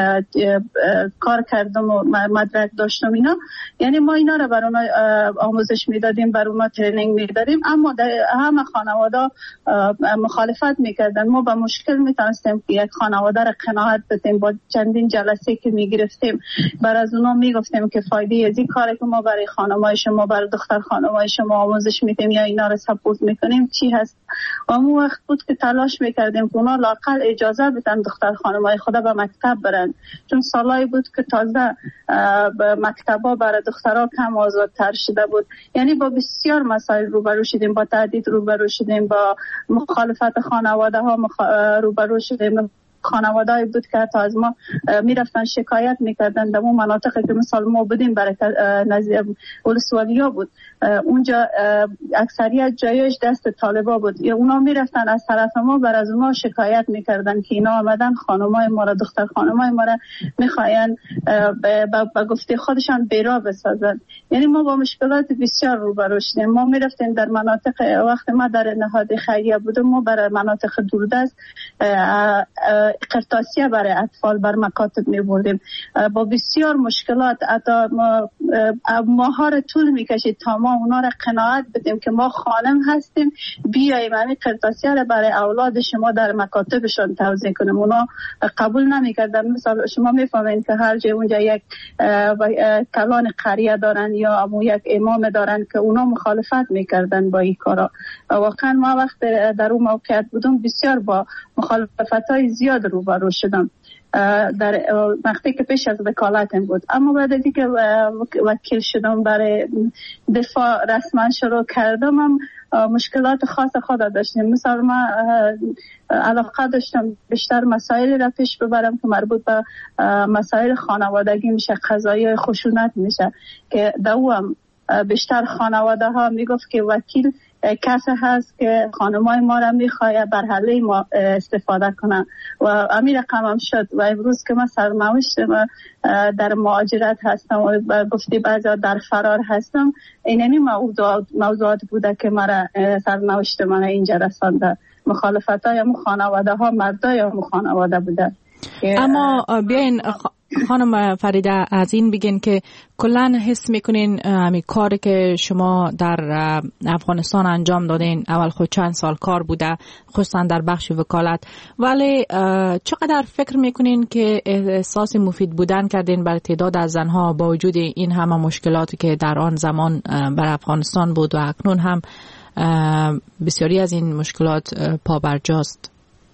کار کردم و مدرک داشتم اینا. یعنی ما اینا رو برای اونا آموزش میدادیم، برای اونا ترینینگ میدادیم، اما همه خانواده مخالفت میکردن. ما با مشکل میتونستیم که یک خانواده را قناعت بدیم. با چندین جلسه که میگرفتیم برای از اونا میگفتیم که فایده از این کاری که ما برای خانمای شما، برای دختر خانمای شما آموزش میدیم یا اینا رو سپورت میکنیم چی هست. و اون وقت بود که تلاش میکردیم که اونا لااقل اجازه بدن دختر خانمای خدا به مکتب برن، چون سالایی بود که تازه مکتبا برای دخترها کم آزادتر شده بود. یعنی با بسیار مسائل روبرو شدیم، با تهدید روبرو شدیم، با مخالفت خانواده ها روبرو شدیم. خانواده‌ای بود که حتی از ما میرفتن شکایت میکردن در اون مناطقی که مثال ما بودیم برای نزدیک ولسوالیا بود، اونجا اکثریت جایش دست طالبا بود. یا اونا میرفتن از طرف ما بر از اونا شکایت میکردن که اینا آمدن خانمای ما را، دختر خانمای ما را میخواین با گفته خودشان بیرا بسازن. یعنی ما با مشکلات بسیار روبرو شدیم. ما میرفتیم در مناطق، وقت ما در نهاد خیریه بودم، ما برای مناطق دوردست قرطاسیه برای اطفال بر مکاتب می بردیم با بسیار مشکلات. حتی ماها را طول می کشید تا ما اونا را قناعت بدیم که ما خانم هستیم، بیاییم همین قرطاسیه را برای اولاد شما در مکاتبشان توزیع کنیم. اونا قبول نمی کردن. مثلا شما می فهمین که هر جای اونجا یک کلان قریه دارن یا یک امام دارن که اونا مخالفت می کردن با این کارا. واقعا ما وقت در اون موقعیت بودم بسیار با مخالفت های زیاد روبرو شدم در وقتی که پیش از وکالتم بود. اما بعد از اینکه وکیل شدم برای دفاع رسما شروع کردم، هم مشکلات خاص خود داشتیم. مثلا من علاقه داشتم بیشتر مسائل را پیش ببرم که مربوط به مسائل خانوادگی میشه، قضایی خشونت میشه، که دوام بیشتر خانواده ها میگفت که وکیل کسی هست که خانمای ما را میخواد بر حله ما استفاده کنه و امیر رقمم شد. و امروز که من سرنوشت در مهاجرت هستم و گفتی بعضا در فرار هستم، ایننی موضوعات بوده که مرا سرنوشت من اینجا رسانده. مخالفت های خانواده ها مردای خانواده بوده. اما بیاین خانم فریده از این بگین که کلن حس میکنین همین کاری که شما در افغانستان انجام دادین، اول خود چند سال کار بوده خصوصا در بخش وکالت، ولی چقدر فکر میکنین که احساس مفید بودن کردین برای تعداد از زنها با وجود این همه مشکلاتی که در آن زمان بر افغانستان بود و اکنون هم بسیاری از این مشکلات پابرجاست؟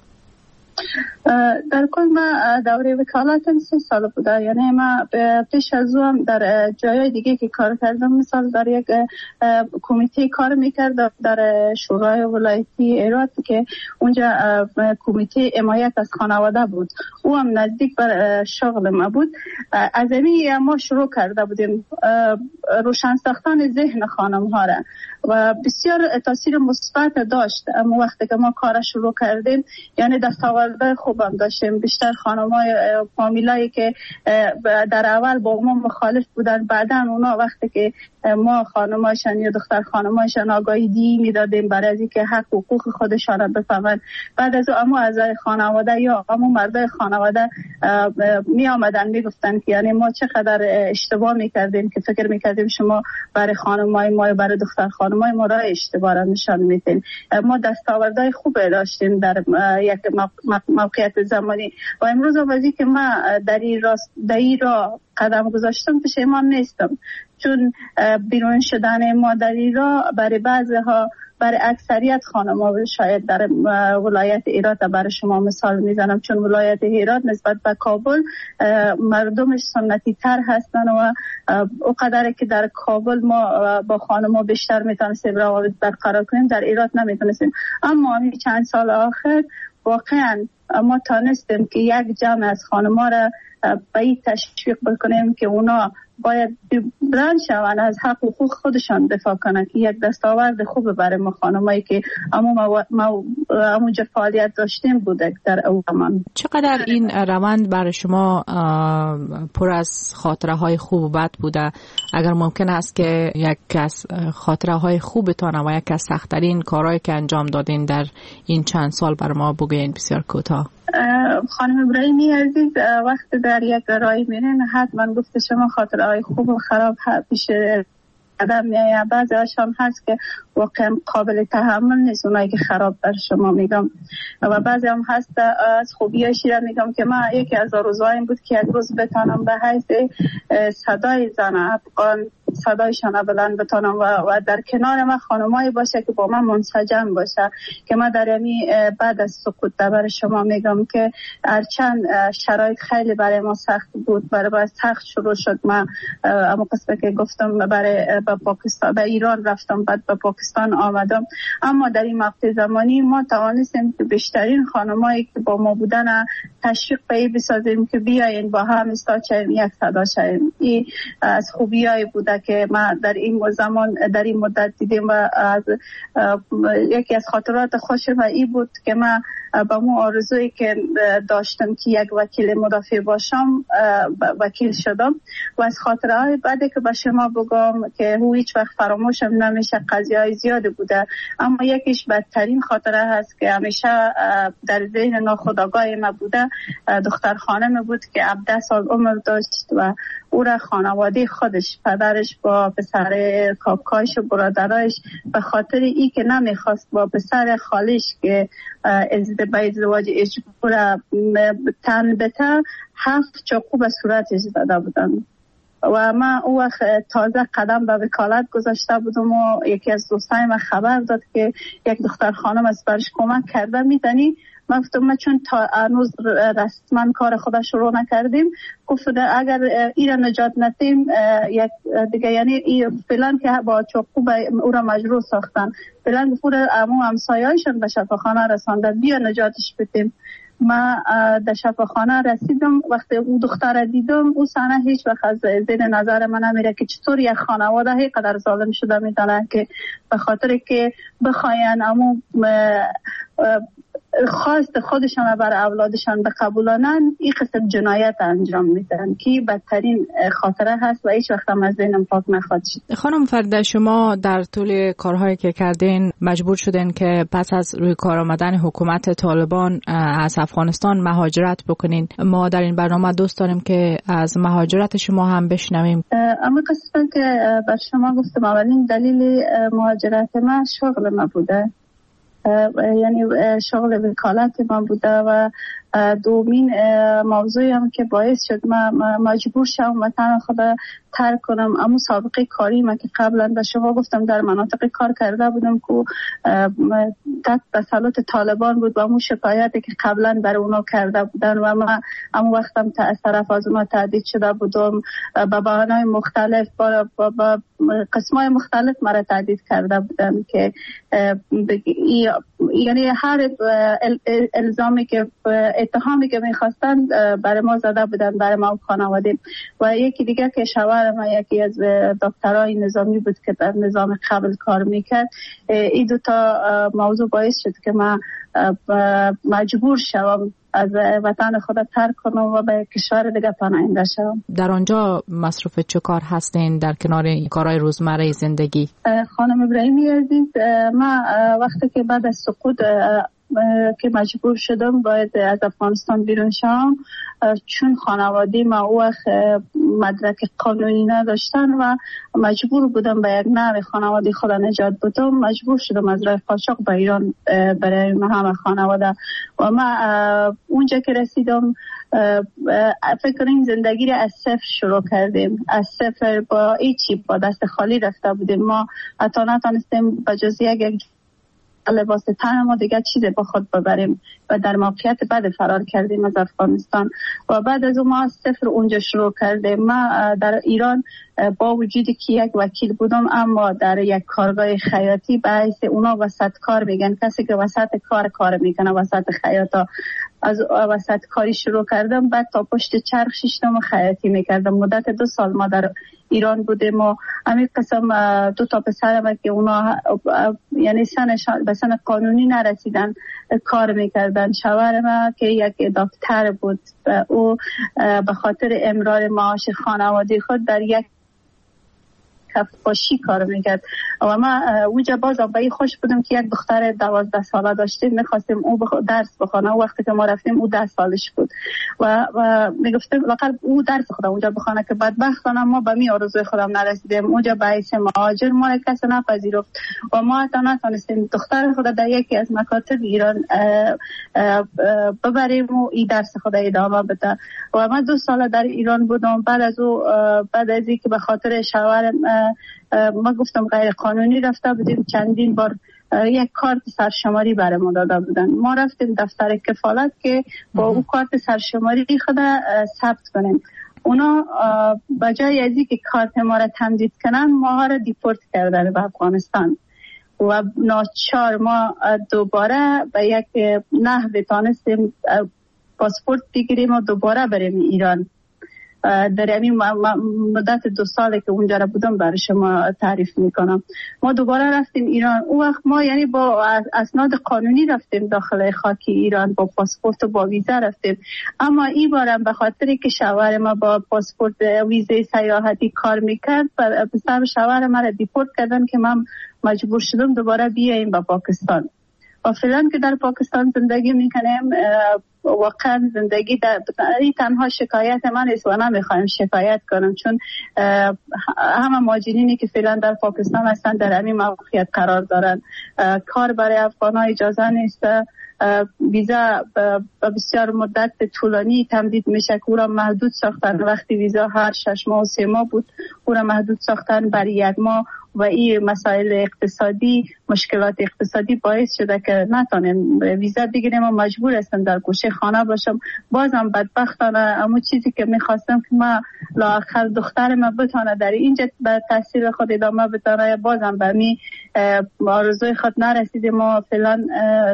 در کل من دوره وکالتم 3 سال بوده. یعنی من پیش از اون در جای دیگه که کار کردم، مثال در یک کمیته کار میکردم در شورای ولایتی هرات که اونجا کمیته حمایت از خانواده بود، او هم نزدیک بر شغل ما بود. از همین ما شروع کرده بودیم روشن ساختن ذهن خانم ها را و بسیار تاثیر مثبت داشت. اما وقتی که ما کار شروع کردیم، یعنی دستاورد خوب خوبم داشتیم. بیشتر خانمای فامیلایی که در اول با ما مخالف بودن، بعدن اونا وقتی که ما خانمایشان یا دختر خانمایشان آگاهی میدادیم برای از اینکه حق و حقوق خودشان را بفهمن، بعد از اون اعضای خانواده یا مردای خانواده می آمدن می گفتن که یعنی ما چقدر اشتباه میکردیم که فکر میکردیم شما برای خانمای ما یا برای دختر خانمای ما راه اشتباه را نشان میدین. ما دستاوردهای خوب داشتیم در یک موقعیت زمانی و امروز وقتی که ما در این راه قدم گذاشتم پشیمان نیستم، چون بیرون شدن ما در این راه برای بعضها، برای اکثریت خانم‌ها شاید در ولایت هرات برای شما مثال میزنم، چون ولایت هرات نسبت به کابل مردمش سنتی تر هستن و اونقدر که در کابل ما با خانم‌ها بیشتر میتونستیم روابط برقرار کنیم، در هرات نمیتونستیم. اما همین چند سال آخر واقعا ما تانستیم که یک جمع از خانم‌ها را به این تشویق بکنیم که اونا باید بلند شوند از حق و حقوق خودشان دفاع کنند، که یک دستاورد خوبه برای ما خانمایی که همونجا فعالیت داشتیم بوده در اون زمان. چقدر این روند برای شما پر از خاطره های خوب و بد بوده؟ اگر ممکن است که یک از خاطره های خوبتان و یک از سخت‌ترین کارهایی که انجام دادین در این چند سال برای ما بگوین بسیار کوتاه. خانم ابراهیمی عزیز، وقتی در یک راهی میرین حتما گفته شما خاطره های خوب و خراب پیش قدم میایه. بعضی هاشون هست که واقعا قابل تحمل نیست، اونایی که خراب بر شما میگم، و بعضی هم هست از خوبیاشی را میگم که من یکی از آرزوهایم بود که یک روز بتانم به حیث صدای زن افغان صدایشان بلند بتانم و در کنار من خانمایی باشه که با من منسجم باشه، که من در بعد از سقوط بر شما میگم که هرچند شرایط خیلی برای ما سخت بود، برای سخت شروع شد. من اما قسمت که گفتم برای پاکستان، به ایران رفتم، بعد به پاکستان آمدم، اما در این مقطع زمانی ما توانستیم که بیشترین خانمایی که با ما بودن تشویق به بسازیم که بیاین با هم استاد یک صدا شویم. این از خوبیایی بوده که ما در این زمان در این مدت دیدیم و از یکی از خاطرات خوشم این بود که من با مو آرزویی که داشتم که یک وکیل مدافع باشم وکیل شدم. و از خاطرهای بعدی که به شما بگم که هیچ وقت فراموشم نمیشه، قضیه‌های زیاده بوده، اما یکیش بدترین خاطره هست که همیشه در ذهن ناخودآگاه ما بوده. دختر خانم بود که 17 سال عمر داشت و او را خانواده خودش، پدرش با پسر کاکاش و برادرایش، به خاطر ای که نمیخواست با پسر خالش که ازدواج اجبار تن بته 7 چاقو به صورتش زده بودن. و من او وقت تازه قدم به وکالت گذاشته بودم و یکی از دوستای من خبر داد که یک دختر خانم از برش کمک کرده. میدانی من گفتم چون تا هنوز رسما کار خودش شروع نکردیم، گفت اگر این را نجات ندیم یک دیگه، یعنی فعلا که با چاقو او را مجروح ساختن، فعلا گفت امو همسایه‌ایشون به شفاخانه رساندن، بیا نجاتش بدیم. من در شفاخانه رسیدم، وقتی اون دختر دیدم اون صحنه هیچ وقت از ذهن نظر من نمیره که چطور یک خانواده اینقدر ظالم شده میدونن که به خاطر که بخواین اما خواست خودشان بر اولادشان بقبولانن این قسم جنایت انجام میدن که بدترین خاطره هست و هیچ وقت هم از ذهنم پاک نخواهد شد. خانم فرده، شما در طول کارهایی که کردین مجبور شدین که پس از روی کار آمدن حکومت طالبان از افغانستان مهاجرت بکنین. ما در این برنامه دوست داریم که از مهاجرت شما هم بشنویم. اما قصدم که بر شما گفتم اولین دلیل مهاجرت من شغل ما بوده، یعنی شغل وکالت من بوده و دومین موضوعی هم که باعث شد من مجبور شدم وطن خدا ترک کنم. اما سابقه کاری من که قبلا به شما گفتم در مناطق کار کرده بودم که تحت تسلط طالبان بود و همون شکایتی که قبلا بر اونا کرده بودن و من همون وقتم از طرف از اونا تهدید شده بودم، به بهانه‌های مختلف با قسمای مختلف مرا تهدید کرده بودن که یعنی هر الزامی که اتهامی که میخواستن برای ما زده بودن، برای ما خانواده. و یکی دیگه که شوهر ما یکی از دکترای نظامی بود که در نظام قبل کار میکرد. این 2 تا موضوع باعث شد که من مجبور شوم از وطن خود ترک کنم و به کشور دیگه پناهنده شوم. در آنجا مصروف چه کار هستین در کنار کارهای روزمره زندگی؟ خانم ابراهیمی عزیز، ما وقتی که بعد از سقوط که مجبور شدم باید از افغانستان بیرون شم، چون خانواده ما او وقت مدرک قانونی نداشتن و مجبور بودم به یک نوع خانواده خود نجات بدم. مجبور شدم از راه قاچاق به ایران برای همه خانواده و ما اونجا که رسیدم فکر کنیم زندگی را از صفر شروع کردیم. از صفر با هیچی، با دست خالی رفته بودیم. ما حتی نتونستیم بجز یک لباس تن ما دیگه چیزی با خود ببریم و در موقعیت بعد فرار کردیم از افغانستان و بعد از اون ما از صفر اونجا شروع کردیم. ما در ایران با وجودی که یک وکیل بودم اما در یک کارگاه خیاطی، به حیث اونا وسط کار میگن، کسی که وسط کار میکنه، وسط خیاطا، از وسط کاری شروع کردم. بعد تا پشت چرخ شیشتم و خیاطی میکردم. مدت 2 سال ما در ایران بودیم و همین قسم 2 تا پسرم که اونا یعنی به سن قانونی نرسیدن کار میکردن. شوهرم که یک دکتر بود، او به خاطر امرار معاش خانواده خود در یک کفاشی کار میکرد و ما اونجا باز به این خوش بودم که یک دختر 12 ساله داشتیم، میخواستیم او درس بخونه. وقتی که ما رفتیم او 10 سالش بود و میگفتیم لقد او درس خودم اونجا بخونه که بدبختانه ما به می آرزوی خودم نرسیدیم. اونجا به حیث مهاجر ما را کسی نپذیرفت و ما نتونستیم دختر خود در یکی از مکاتب ایران ببریم و این درس خود ادامه بده و من 2 سال در ایران بودم. بعد از اینکه به خاطر شوهرم ما گفتم غیر قانونی رفته بودیم، چندین بار یک کارت سرشماری برای ما داده بودن. ما رفتیم دفتر کفالت که با او کارت سرشماری خود ثبت کنیم. اونا بجای از اینکه کارت ما را تمدید کنن، ما را دیپورت کردن به افغانستان و ناچار ما دوباره به یک نحو تانستیم پاسپورت بگیریم و دوباره بریم ایران. در همین مدت 2 ساله که اونجا را بودم برای شما تعریف میکنم. ما دوباره رفتیم ایران. اون وقت ما یعنی با اسناد قانونی رفتیم داخل خاک ایران، با پاسپورت و با ویزا رفتیم. اما این بارم به خاطر که شوهر ما با پاسپورت ویزای سیاحتی کار میکرد، پسر شوهر ما را دیپورت کردن که من مجبور شدم دوباره بیایم به پاکستان. و فعلا که در پاکستان زندگی میکنیم، واقعا زندگی این تنها شکایت من است و نمیخوایم شکایت کنم، چون همه مهاجرینی که فعلا در پاکستان هستن در همین موقعیت قرار دارن. کار برای افغان‌ها اجازه نیست، ویزا بسیار مدت طولانی تمدید میشه که او را محدود ساختن. وقتی ویزا هر 6 ماه و 3 ماه بود، او را محدود ساختن بر 1 ماه و این مسائل اقتصادی، مشکلات اقتصادی باعث شده که نتونیم ویزا بگیریم و مجبور هستم در گوشه خانه باشم. بازم بدبختانه اما چیزی که میخواستم که ما لااقل دخترم بتونه در اینجا به تحصیل خود ادامه بده، بازم به می آرزوی خود نرسیدیم و فعلا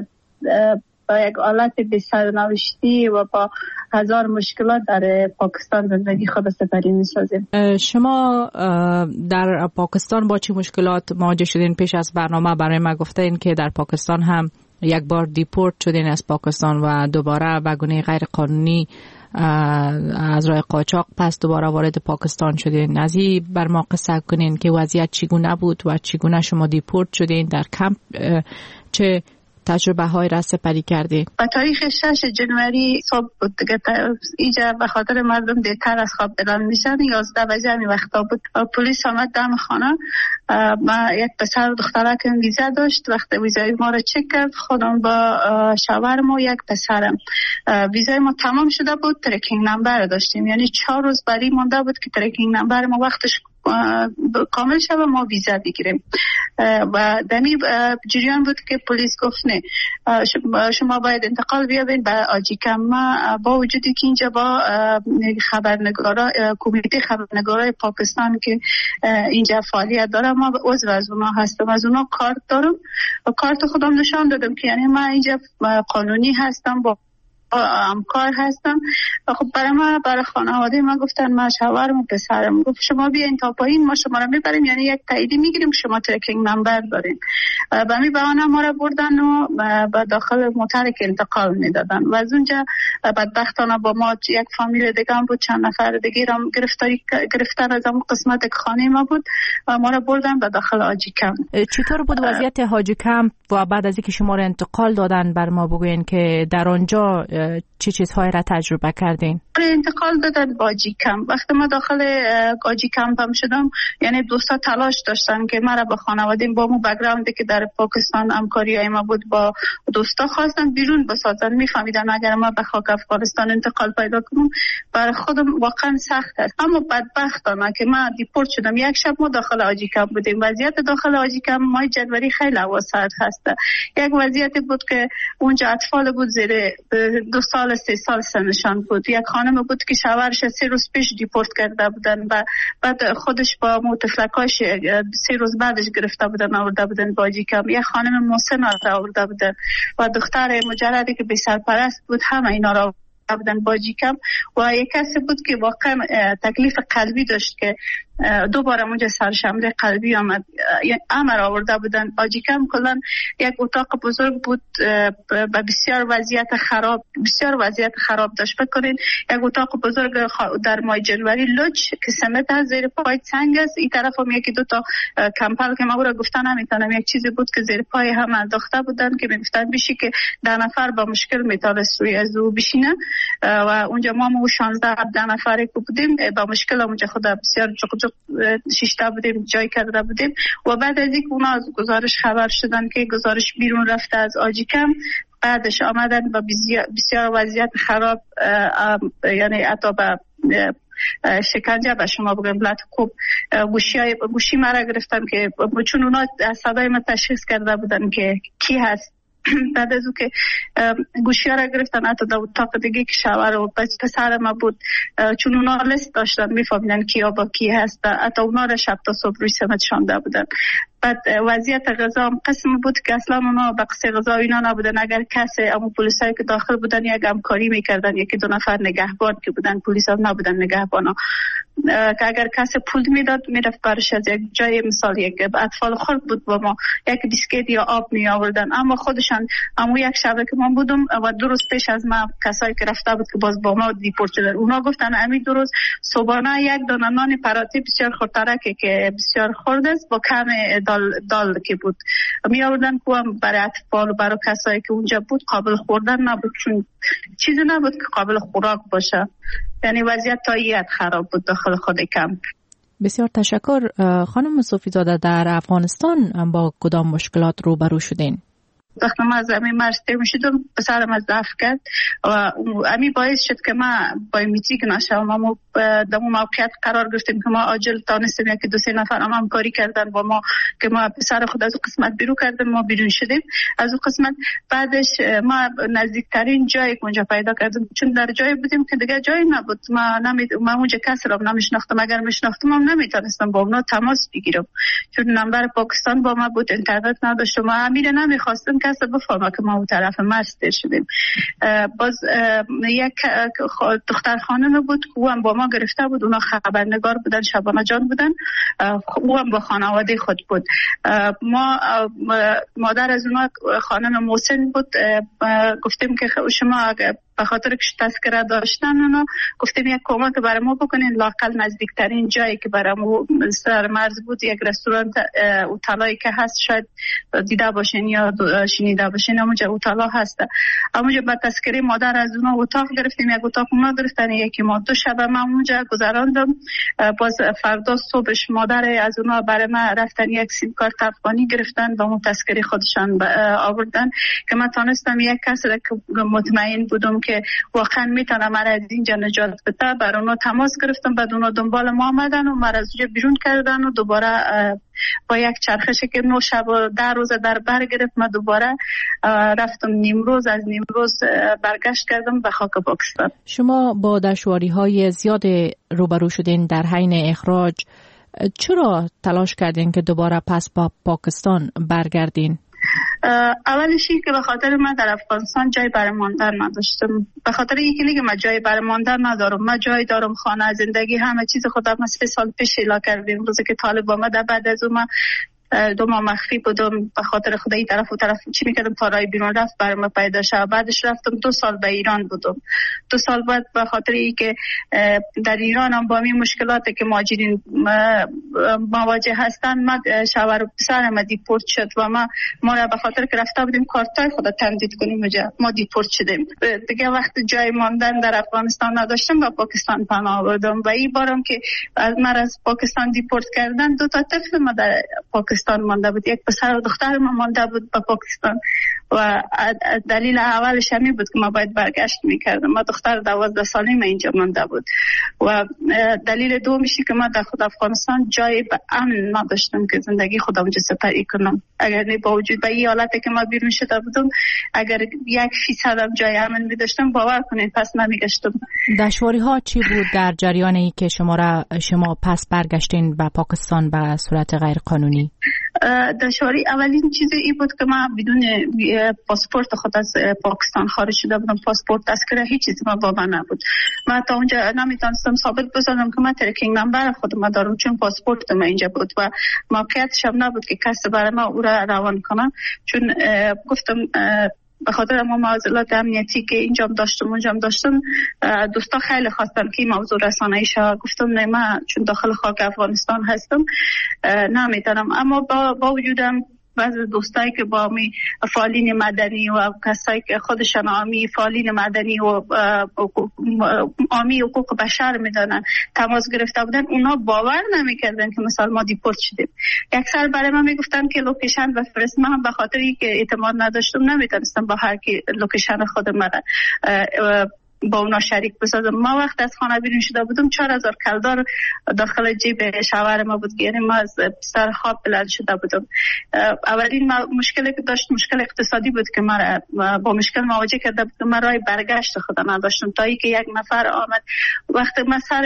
با یک حالت بی سرنوشتی و با 1000 مشکلات در پاکستان زندگی خود سپری می‌سازیم. شما در پاکستان با چه مشکلات مواجه شدین؟ پیش از برنامه برای ما گفتین که در پاکستان هم یک بار دیپورت شدین از پاکستان و دوباره به گونه غیر قانونی از راه قاچاق پس دوباره وارد پاکستان شدین. از این بر ما قصه کنین که وضعیت چگونه بود و چگونه شما دیپورت شدین، در کمپ چه تجربه های را سپری کردی؟ با تاریخ 6 جنوری صبح بود دیگه. اینجا به خاطر مردم دیرتر از خواب بلند میشن. 11 بجه می وقتا بود. پلیس آمد دم خانه. ما یک پسر و دختره که ویزا داشت. وقتی ویزای ما را چک کرد، خودم با شوهرم و یک پسرم، ویزای ما تمام شده بود. تریکینگ نمبر داشتیم، یعنی 4 روز برای مونده بود که تریکینگ نمبر ما وقتش کامل شد و ما ویزا بگیریم. و دمی جریان بود که پلیس گفت نه، شما باید انتقال بیابین به آجیکم. ما با وجودی که اینجا با خبرنگارا، کمیته خبرنگارای پاکستان که اینجا فعالیت داره، ما عضو از اونا هستم، از اونا کارت دارم و کارت خودم نشان دادم که یعنی من اینجا قانونی هستم، با همکار هستم. خب برای خانواده ما گفتن، ما شوهرم و پسرم گفت شما بیاین تا پایین، ما شما را میبریم، یعنی یک تاییدی میگیریم شما ترکینگ نمبر دارین. به می بهانه ما را بردن و به داخل موتر که انتقال میدادن و از اونجا بدبختانه با ما یک فامیل دیگه هم بود، چند نفر دیگه هم گرفتن از اون قسمت که خانه ما بود و ما را بردن به داخل حاجی کمپ. چطور بود وضعیت حاجی کمپ و بعد از اینکه شما را انتقال دادن بر ما بگوین که در آنجا چه چیزهایی را تجربه کردین؟ انتقال دادن با حاجی کمپ. وقتی ما داخل حاجی کمپ هم شدم، یعنی دوستا تلاش داشتن که ما را به خانواده با مو بک‌گراندی که در پاکستان همکاریای ما بود با دوستا خواستن بیرون بسازن. میفهمیدن اگر ما به خاک افغانستان انتقال پیدا کنم برای خودم واقعا سخت است. اما بدبختانه که ما دیپورت شدم، یک شب ما داخل حاجی کمپ بودیم. وضعیت داخل حاجی کمپ ماه جنوری خیلی واسط هست. یک وضعیت بود که اونجا اطفال بود زیر 2 سال 3 سال سنشان بود. یک خانم بود که شوهرش 3 روز پیش دیپورت کرده بودن و بعد خودش با متفلکاش 3 روز بعدش گرفته بودن آورده بودن با حاجی کمپ. یک خانم محسن آورده بودن و دختر مجردی که بی سرپرست بود، همه اینا را بودن با حاجی کمپ. و یک کسی بود که واقعا تکلیف قلبی داشت که 2 بار اونجا سرشمله قلبی آمد، امر آورده بودن. حاجی کمپ کلا یک اتاق بزرگ بود با بسیار وضعیت خراب داشت. بکنین یک اتاق بزرگ در ماه جنوری لوچ که سمت از زیر پای سنگ است، این طرف هم 1-2 تا کمپل که ما را گفتن نمیتونم، یک چیزی بود که زیر پای هم انداخته بودن که میگفتن بشی که 10 نفر با مشکل میتونست روی از او بشینه و اونجا ما 16-17 نفری که بودیم با مشکل اونجا خود بسیار جق شیشته بودیم، جای کرده بودیم. و بعد از اینکه اونا از گزارش خبر شدن که گزارش بیرون رفته از حاجی کمپ، بعدش آمدن و بسیار وضعیت خراب، یعنی حتی به شکنجه به شما بگم بلد خوب گوشی مرا گرفتن که چون اونا صدای ما تشخیص کرده بودن که کی هست. بعد از او که گوشی ها را گرفتن، حتی در اتاق دیگه که شوهر و پسر ما بود، چون اونا لیست داشتن میفهمیدن کیا با کی هست، حتی اونا را شب تا صبح روی سمت شانده بودن. بعد وضعیت غذا هم قسم بود که اصلا اونا به قصه غذا اینا نبودن. اگر کسی اما پلیسایی که داخل بودن یک همکاری میکردن، 1-2 نفر نگهبان که بودن، پلیس هم نبودن نگهبانا، که اگر کسی پول میداد میرفت برش از یک جای، مثال یک اطفال خرد بود با ما یک بیسکیت یا آب می آوردن. اما خودشان اما یک شب که من بودم و 2 روز پیش از ما کسایی که رفته بود که باز با ما دیپورت شدن، اونا گفتن همین 2 روز صبحانه یک دانه نان پراتی بسیار خردترکه که بسیار خرد است با کم دال که بود می آوردن که برای اطفال و برای کسایی که اونجا بود قابل خوردن نبود، چون چیزی نبود که قابل خوراک باشه. یعنی وضعیت تایید خراب بود داخل خود کمپ. بسیار تشکر. خانم صوفی زاده، در افغانستان با کدام مشکلات روبرو شدین؟ وقتی ما از همین مرز تیر میشدم پسرم از ضعف کرد و همین باعث شد که ما با میتیک نشم. ما در اون موقعیت قرار گرفتیم که ما عاجل تانستیم 1-2-3 نفر هم همکاری کردن با ما که ما پسر خود از اون قسمت بیرون کردیم، ما بیرون شدیم از اون قسمت. بعدش ما نزدیکترین جایی که اونجا پیدا کردیم، چون در جایی بودیم که دیگه جایی نبود. ما اونجا کسی رو نمیشناختم، اگر میشناختم هم نمیتونستم با اونا تماس بگیرم، چون نمبر پاکستان با ما بود، اینترنت نداشتم. ما امیر نمیخواستم کسی بفهمه که ما اون طرف مرز تیر شدیم. باز یک دختر خانم بود که او هم با ما گرفته بود، اونا خبرنگار بودن، شبانه جان بودن، او هم با خانواده خود بود. ما مادر از اونا خانم محسن بود، گفتیم که شما به خاطر که تذکره داشتن اونا گفتیم یک کمک برای ما بکنین، لاقل نزدیکترین جایی که برای ما سر مرز بود یک رستوران اوتالایی که هست، شاید دیده باشین یا شنیده باشین، اونجا اوتالا هست. اونجا با تذکره مادر از اونا اتاق گرفتیم، یک اتاق اونا گرفتن، یکی ما 2 شب من اونجا گذراندم. باز فردا صبحش مادر از اونا برای ما رفتن یک سیم کارت افغانی گرفتن با اون تذکره خودشان آوردن که من تونستم یک کس را که مطمئن بودم که واقعا میتونه مرا از اینجا نجات بده برای اونا تماس گرفتم. بعد اونا دنبال ما آمدن و مرا از اینجا بیرون کردن و دوباره با یک چرخشی که 9 شب و 10 روز در بر گرفت، من دوباره رفتم نیمروز، از نیمروز برگشت کردم به خاک پاکستان. شما با دشواری‌های زیاد روبرو شدین در حین اخراج، چرا تلاش کردین که دوباره پس با پاکستان برگردین؟ اولشی که به خاطر من در افغانستان جای برای ماندن نداشتم، به خاطر اینکه دیگه من جای برای ماندن ندارم. من جای دارم، خانه، زندگی، همه چیز خودم. ما 3 سال پیش اعلام کردیم روزی که طالب آمد. بعد از اون 2 ماه مخفی بودم به خاطر خدای طرف و طرف چی میکردم تا رای بیرون رفت برام پیدا شد. بعدش رفتم 2 سال به ایران بودم. 2 سال بعد به خاطر اینکه در ایران هم با این مشکلاتی که مهاجرین مواجه هستن، ما شوهر و پسرم دیپورت شد و ما را به خاطر که رفته بودیم کارتای خود تمدید کنیم ما دیپورت شدیم. دیگه وقت جای ماندن در افغانستان نداشتم و پاکستان پناه بردم و این بارم که من از پاکستان دیپورت کردن 2 تا طفل ما در پاکستان مانده بود. یک پسر و دختر ما مانده بود به پاکستان و دلیل اولش همین بود که ما باید برگشت میکردم. ما دختر 12 ساله ما اینجا مانده بود و دلیل دومیشی که ما در خود افغانستان جای به امن نداشتم که زندگی خودم اونجا سپری کنم. اگر نه با وجود به این حالتی که ما بیرون شده بودم، اگر 1% هم جای امن می‌داشتم، باور کنید پس نمیگشتم. دشواری ها چی بود در جریان ای که شما پس برگشتین به پاکستان به صورت غیر قانونی؟ دشواری اولین چیز این بود که من بدون پاسپورت خود از پاکستان خارج شده بودم. پاسپورت تذکره هیچ چیزی با من نبود. من تا اونجا نمیتونستم ثابت بزنم که من ترکینگ نمبر خودم دارم، چون پاسپورت من اینجا بود و موقعیتش هم نبود که کسی برای ما او را روان کنه. چون گفتم به خاطر ما معضلات امنیتی که اینجا داشتم دوستا خیلی خواستن که این موضوع رسانه‌ای شه. گفتم نه، من چون داخل خاک افغانستان هستم نمیتونم. اما با وجودم بعض دوستایی که با می فعالین مدنی و کسایی که خودشان عامی فعالین مدنی و عامی حقوق بشر میدانن تماس گرفته بودن، اونا باور نمیکردن که مثلا ما دیپورت شدیم. اکثر برای من میگفتن که لوکیشن بفرست. من به خاطر اینکه اعتماد نداشتم نمیتونستم با هر کی لوکیشن خودم با اونا شریک بسازم. ما وقت از خانه بیرون شده بودم 4000 کلدار داخل جیب شوهر ما بود، یعنی ما از سر خواب بلند شده بودم. اولین مشکلی که داشت مشکل اقتصادی بود که ما با مشکل مواجه کرده بودم. من راه برگشت خودم نداشتم تا اینکه یک نفر آمد وقت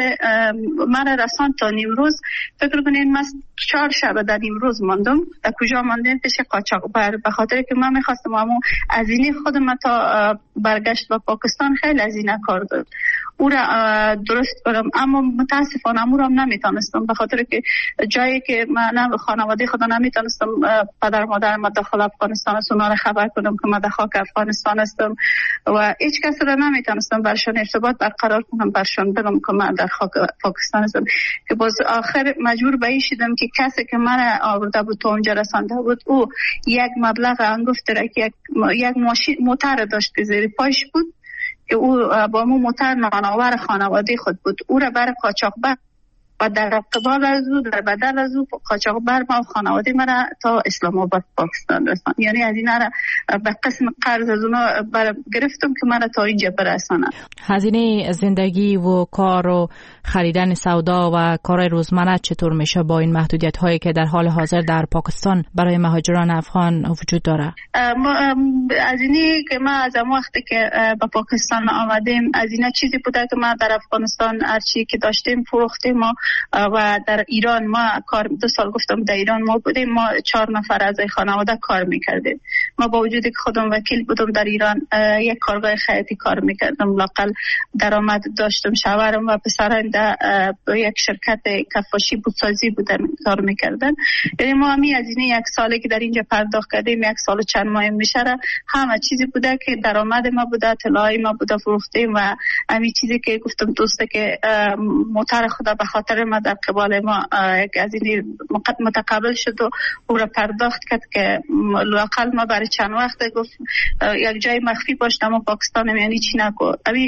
من رسان تا نیمروز. فکر کنین من 4 شب در نیمروز ماندم. در کجا ماندم؟ پیش قاچاقبر. به خاطر که من میخواستم اما هزینه خودم تا برگشت به پاکستان خیلی هزینه کار داد او را درست کنم، اما متاسفانه او را نمیتونستم به خاطر که جایی که من خانواده خدا نمیتونستم پدر مادر ما داخل افغانستان است اونا را خبر کنم که من در خاک افغانستان هستم و هیچ کس را نمیتونستم برشان ارتباط برقرار کنم، برشان بگم که من در خاک پاکستان هستم. که باز آخر مجبور به این شدم که کسی که من آورده بود تا اونجا رسانده بود او یک مبلغ انگفت که یک ماشین موتر داشت که زیر پایش بود که او با مو موتر نانآور خانواده خود بود. او را برای قاچاقبر و در قبال از او در بدل از او قاچاقبر ما خانواده مرا تا اسلام آباد پاکستان رساند. یعنی از اینا را به قسم قرض از اونا گرفتم که مرا تا اینجا برسانه. هزینه زندگی و کار و خریدن سودا و کار روزمره چطور میشه با این محدودیت هایی که در حال حاضر در پاکستان برای مهاجران افغان وجود داره؟ از اینی که ما از وقتی که به پاکستان آمدیم از اینا چیزی بوده که ما در افغانستان هرچی که داشتیم فروختیم و در ایران ما کار 2 سال گفتم در ایران ما بودیم. ما 4 نفر از خانواده کار میکردیم. ما با وجودی که خودم وکیل بودم در ایران یک کارگاه خیاطی کار میکردم، لاقل درآمد داشتم. شوهرم و پسرم در یک شرکت کفاشی بوتسازی بودن کار میکردن. یعنی ما همی از این 1 سالی که در اینجا پرداخت کردیم 1 سال و چند ماه میشه همه چیزی بوده که درآمد ما بوده، طلای ما بوده فروختیم و همین چیزی که گفتم دوسته که موتر خدا به خاطر ما در قبال ما یک از این متقابل شد و او را پرداخت کرد که لاقل ما برای چند وقت گفت یک جای مخفی باش اما پاکستان یعنی چی نکو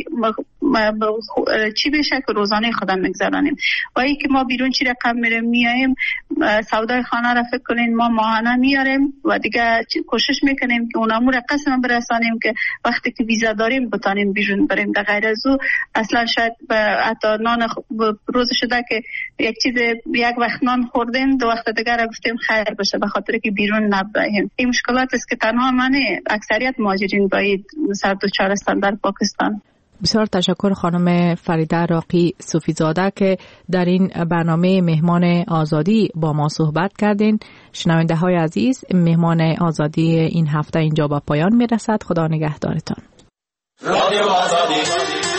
چی بشه که روزانه خودم میگذرانیم و ای که ما بیرون چی رقم میریم میاییم سودای خانه را فکر کنین ما ماهانه میاریم و دیگه کوشش میکنیم که اونامو را قسم برسانیم که وقتی که ویزا داریم بتانیم بیرون بریم. در غیر از او اصلا شاید حتی نان روز شده که یک چیز یک وقت نان خوردیم 2 وقت دیگر را گفتیم خیر باشه به خاطر که بیرون نبریم. این مشکلات است که تنها من اکثریت مهاجرین باید سر دچار هستند در پاکستان. بسیار تشکر خانم فریده راقی صوفیزاده که در این برنامه مهمان آزادی با ما صحبت کردین. شنونده های عزیز، مهمان آزادی این هفته اینجا با پایان می رسد. خدا نگهدارتان. رادیو آزادی.